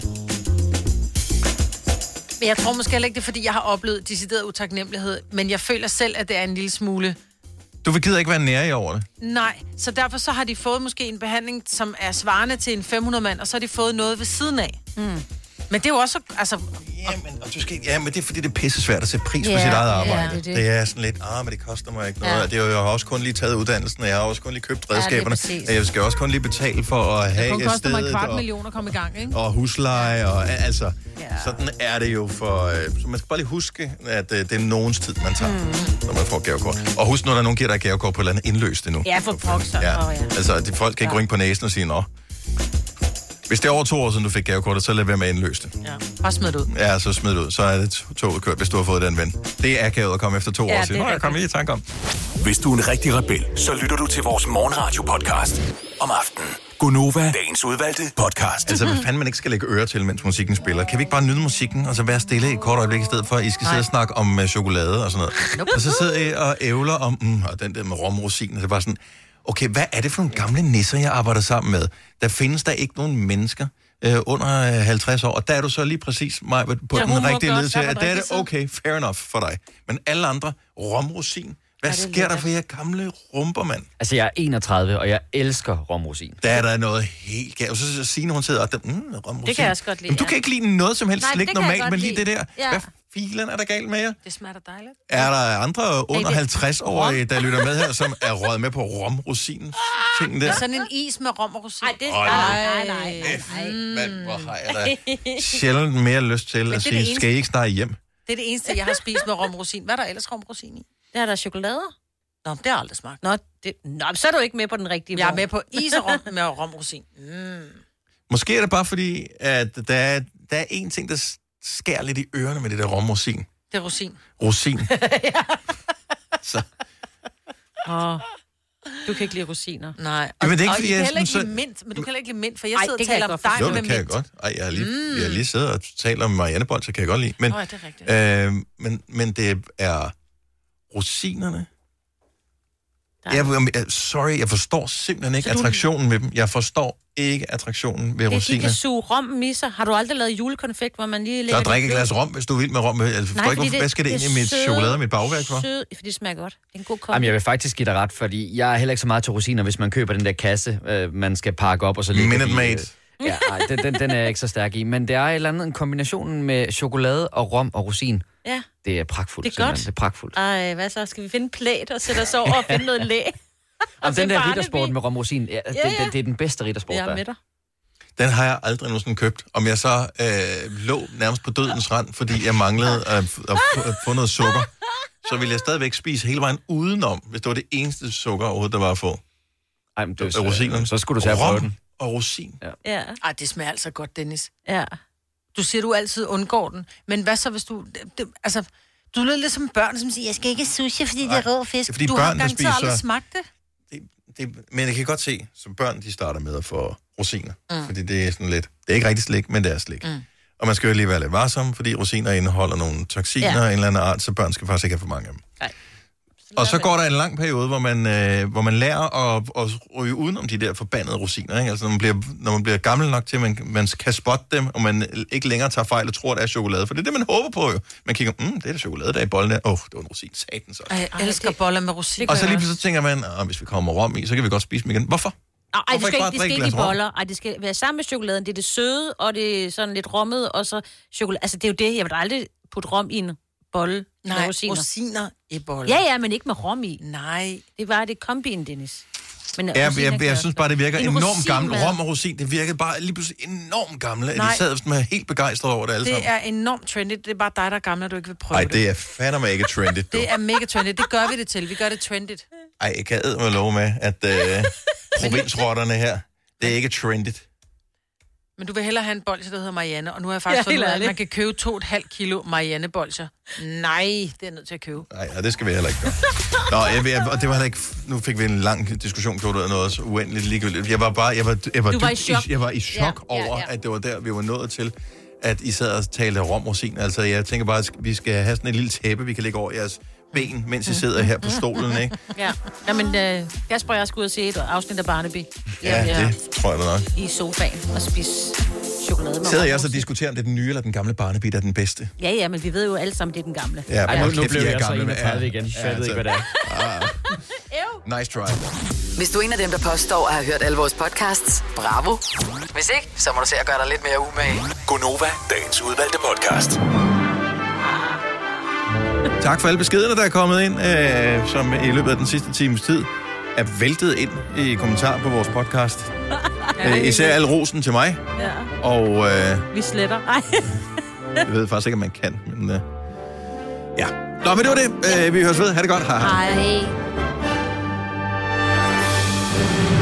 Men jeg tror måske heller ikke, det er, fordi jeg har oplevet decideret utaknemmelighed, men jeg føler selv, at det er en lille smule... Du vil gider ikke være nære i over det? Nej, så derfor så har de fået måske en behandling, som er svarende til en fem hundrede mand, og så har de fået noget ved siden af. Mm. Men det er jo også, altså... Ja, men, og du skal, ja, men det er fordi, det er pisse svært at sætte pris yeah, på sit eget arbejde. Yeah, det, det. det er sådan lidt, ah, men det koster mig ikke noget. Ja. Det er jo, jeg har også kun lige taget uddannelsen, og jeg har også kun lige købt redskaberne. Ja, jeg skal også kun lige betale for at have stedet. Det koster mig en kvart og, million at komme i gang, ikke? Og husleje, og altså... Ja. Sådan er det jo for... Så man skal bare lige huske, at det er nogens tid, man tager, mm. når man får gavekort. Og husk, når der er nogen, giver dig gavekort på et eller andet indløst endnu. Ja, for pokser. Ja. Oh, ja. Altså, de folk kan ikke ja. gå ind på næsen og sige, nå... Hvis det er over to år siden, du fik gavekortet, så lad være med at indløse det. Ja, bare smid det ud. Ja, så smid det ud. Så er det toget kørt, hvis du har fået den ven. Det er gavet at komme efter to ja, år siden. Nå, jeg kom lige i tanke om. Hvis du er en rigtig rebel, så lytter du til vores morgenradio-podcast om aftenen. Gunova, dagens udvalgte podcast. Altså, hvad fanden man ikke skal lægge øre til, mens musikken spiller. Kan vi ikke bare nyde musikken, og så være stille i et kort øjeblik, i stedet for, at I skal Nej. sidde og snakke om uh, chokolade og sådan noget. Nope. Og så sidder I og ævler om, mm, og den der med romrosinen, det er bare sådan... Okay, hvad er det for nogle gamle nisser, jeg arbejder sammen med? Der findes der ikke nogen mennesker øh, under halvtreds år, og der er du så lige præcis mig, på ja, den rigtige led til, at det er det okay, fair enough for dig. Men alle andre, romrosin, hvad sker lækker. der for jer gamle rumper, mand? Altså, jeg er enogtredive, og jeg elsker romrosin. Der er der noget helt galt. Så Signe, hun sidder og der, mm, romrosin. Det kan jeg også godt lide, men du kan ikke lide noget som helst Nej, slik normalt, men lige lide. det der. Ja. Hvad filen er der galt med jer? Det smager dejligt. Er der andre under halvtreds-årige, der lytter med her, som er røget med på romrosinen? Ting der? Sådan en is med rom og rosin. Nej, det er nej, nej, nej. Men hvor har jeg da sjældent mere lyst til at sige, skal I ikke snart hjem? Det er det eneste, jeg har spist med rom og rosin. Hvad er der ellers rom og rosin i? Der er der chokolader. Nå, det har jeg aldrig smagt. Nå, det, nå, så er du ikke med på den rigtige Jeg er vogn. med på is og rom med romrosin. Mm. Måske er det bare fordi, at der er, der er en ting, der skærer lidt i ørerne med det der romrosin. Det er rosin. Rosin. Så. Åh, du kan ikke lide rosiner. Nej. Og, Jamen, det er ikke, og fordi, I kan jeg heller ikke så... lide mint, men du kan heller ikke lide mint, for jeg Ej, sidder det og kan taler jeg om godt dig Jo, med det mint. kan jeg godt. Ej, jeg har lige, Mm. jeg har lige siddet og talt om Mariannebold, så kan jeg godt lide. Men, Nå, ja, det er rigtigt. øh, men, men det er rosinerne. Jeg, jeg, sorry, jeg forstår simpelthen ikke du- attraktionen med dem. Jeg forstår ikke attraktionen ved Det, de rosiner. kan suge rommen i sig. Har du aldrig lavet julekonfekt, hvor man lige lægger... Så det drik et blød? glas rom, hvis du vil med rom. Jeg forstår Nej, ikke, fordi hvorfor, hvad skal det ind i mit søde- chokolade og mit bagværk for? Søde, fordi det smager godt. Det er en god kombi. Jamen, jeg vil faktisk give dig ret, fordi jeg er heller ikke så meget til rosiner, hvis man køber den der kasse, øh, man skal pakke op, og så ligger Minute de, Maid. Øh, ja, nej, den, den, den er jeg ikke så stærk i. Men det er et eller andet en kombination med chokolade og rom og rosin. Ja, Det er pragtfuldt. det er godt. simpelthen. Det er pragtfuldt. Ej, hvad så? Skal vi finde en plæt og sætte os over og finde noget læ? Om se den der Barnaby. riddersport med rom og rosin, ja, det, Ja, det, ja. det er den bedste riddersport, Jeg der er er. med dig. Den har jeg aldrig nogensinde købt. Om jeg så øh, lå nærmest på dødens rand, fordi jeg manglede at, at, at få noget sukker, så ville jeg stadigvæk spise hele vejen udenom, hvis det var det eneste sukker overhovedet, der var at få. Ej, men det, Så, rosinerne. så skulle du tage at prøve Rom den. og rosin. Ja. Ja. Ej, det smager altså godt, Dennis. Ja. Du siger, du altid undgår den. Men hvad så, hvis du... Det, det, altså, du lyder lidt som børn, som siger, jeg skal ikke have sushi, fordi det er rå fisk. det er fordi du har børn, der garanteret spiser- aldrig smagt det. Det, men jeg kan godt se, som børn, de starter med at få rosiner. Mm. Fordi det er sådan lidt... Det er ikke rigtig slik, men det er slik. Mm. Og man skal jo lige være lidt varsom, fordi rosiner indeholder nogle toksiner Ja. af en eller anden art, så børn skal faktisk ikke have for mange af dem. Nej. Og så går der en lang periode, hvor man, øh, hvor man lærer at, at ryge udenom de der forbandede rosiner. Ikke? Altså, når man bliver, når man bliver gammel nok til, at man, man kan spotte dem, og man ikke længere tager fejl og tror, det er chokolade. For det er det, man håber på jo. Man kigger, mm, det er det chokolade, der er i bolden der. Åh, oh, det var en rosin. Satan så. Ej, jeg elsker det- boller med rosin. Og så lige pludselig tænker man, ah, hvis vi kommer rom i, så kan vi godt spise dem igen. Hvorfor? Ej, det Hvorfor skal ikke bare ikke, det drikke skal et ikke i glas rom? boller. Ej, det skal være sammen med chokoladen. Det er det søde, og det er sådan lidt rommet, og så chokolade. Altså, det er jo det. Jeg vil da aldrig putte rom i en bolle Nej, med rosiner. rosiner i boller. Ja, ja, men ikke med rom i. Nej. Det er bare det er kombien, Dennis. Men Ja, rosiner jeg, kan jeg, jeg også synes godt. bare, det virker En enormt gammelt. rosinmad. Rom og rosin, det virkede bare lige pludselig enormt gamle. At Nej. de sad med helt begejstrede over det alle sammen. Det er enormt trendy. Det er bare dig, der er gammel, og du ikke vil prøve Ej, det. det er fandme ikke trendy, du. Det er mega trendy. Det gør vi det til. Vi gør det trendigt. Ej, jeg kan eddermame love med, at øh, provinsrotterne her, det er ikke trendigt. Men du vil hellere have en bolsje, der hedder Marianne, og nu har jeg faktisk Ja, fundet helt ud af, at ærligt. man kan købe to og et halvt kilo Marianne-bolsjer. Nej, det er jeg nødt til at købe. Nej, ja, det skal vi heller ikke gøre. Nå, jeg, jeg, og det var heller ikke... Nu fik vi en lang diskussion, gjorde det noget så uendeligt ligegyldigt. Jeg var bare... Jeg var, jeg var, Du var i dybt chok. jeg var i chok Ja, ja, over, ja. at det var der, vi var nået til, at I sad og talte rom rosin. Altså, jeg tænker bare, at vi skal have sådan et lille tæppe, vi kan lægge over jeres ben, mens I sidder her på stolen, ikke? Ja, Jamen, øh, Kasper og jeg skal ud og se et afsnit af Barnaby. Ja, det tror jeg da nok. I sofaen og spise chokolade med Sidder rom jeg og så og rosin. diskuterer, om det er den nye eller den gamle Barnaby, der er den bedste? Ja, ja, men vi ved jo alle sammen, det er den gamle. Ja, Ej, nu, hold nu kæft, blev I er jeg så gamle med- enogtredive ja. igen, så Ja, jeg ved ikke, hvad det er. Ah. Nice try. Hvis du er en af dem, der påstår at have hørt alle vores podcasts, bravo. Hvis ikke, så må du se at gøre dig lidt mere umage. Gonova, dagens udvalgte podcast. Tak for alle beskederne, der er kommet ind, øh, som i løbet af den sidste times tid er væltet ind i kommentarer på vores podcast. Øh, især al rosen til mig. Ja. Og øh, Vi sletter. Ej. jeg ved faktisk ikke, om man kan, men øh, ja. Nå, men det var det. Øh, vi høres ved. Ha' det godt. Hej hej. Hej.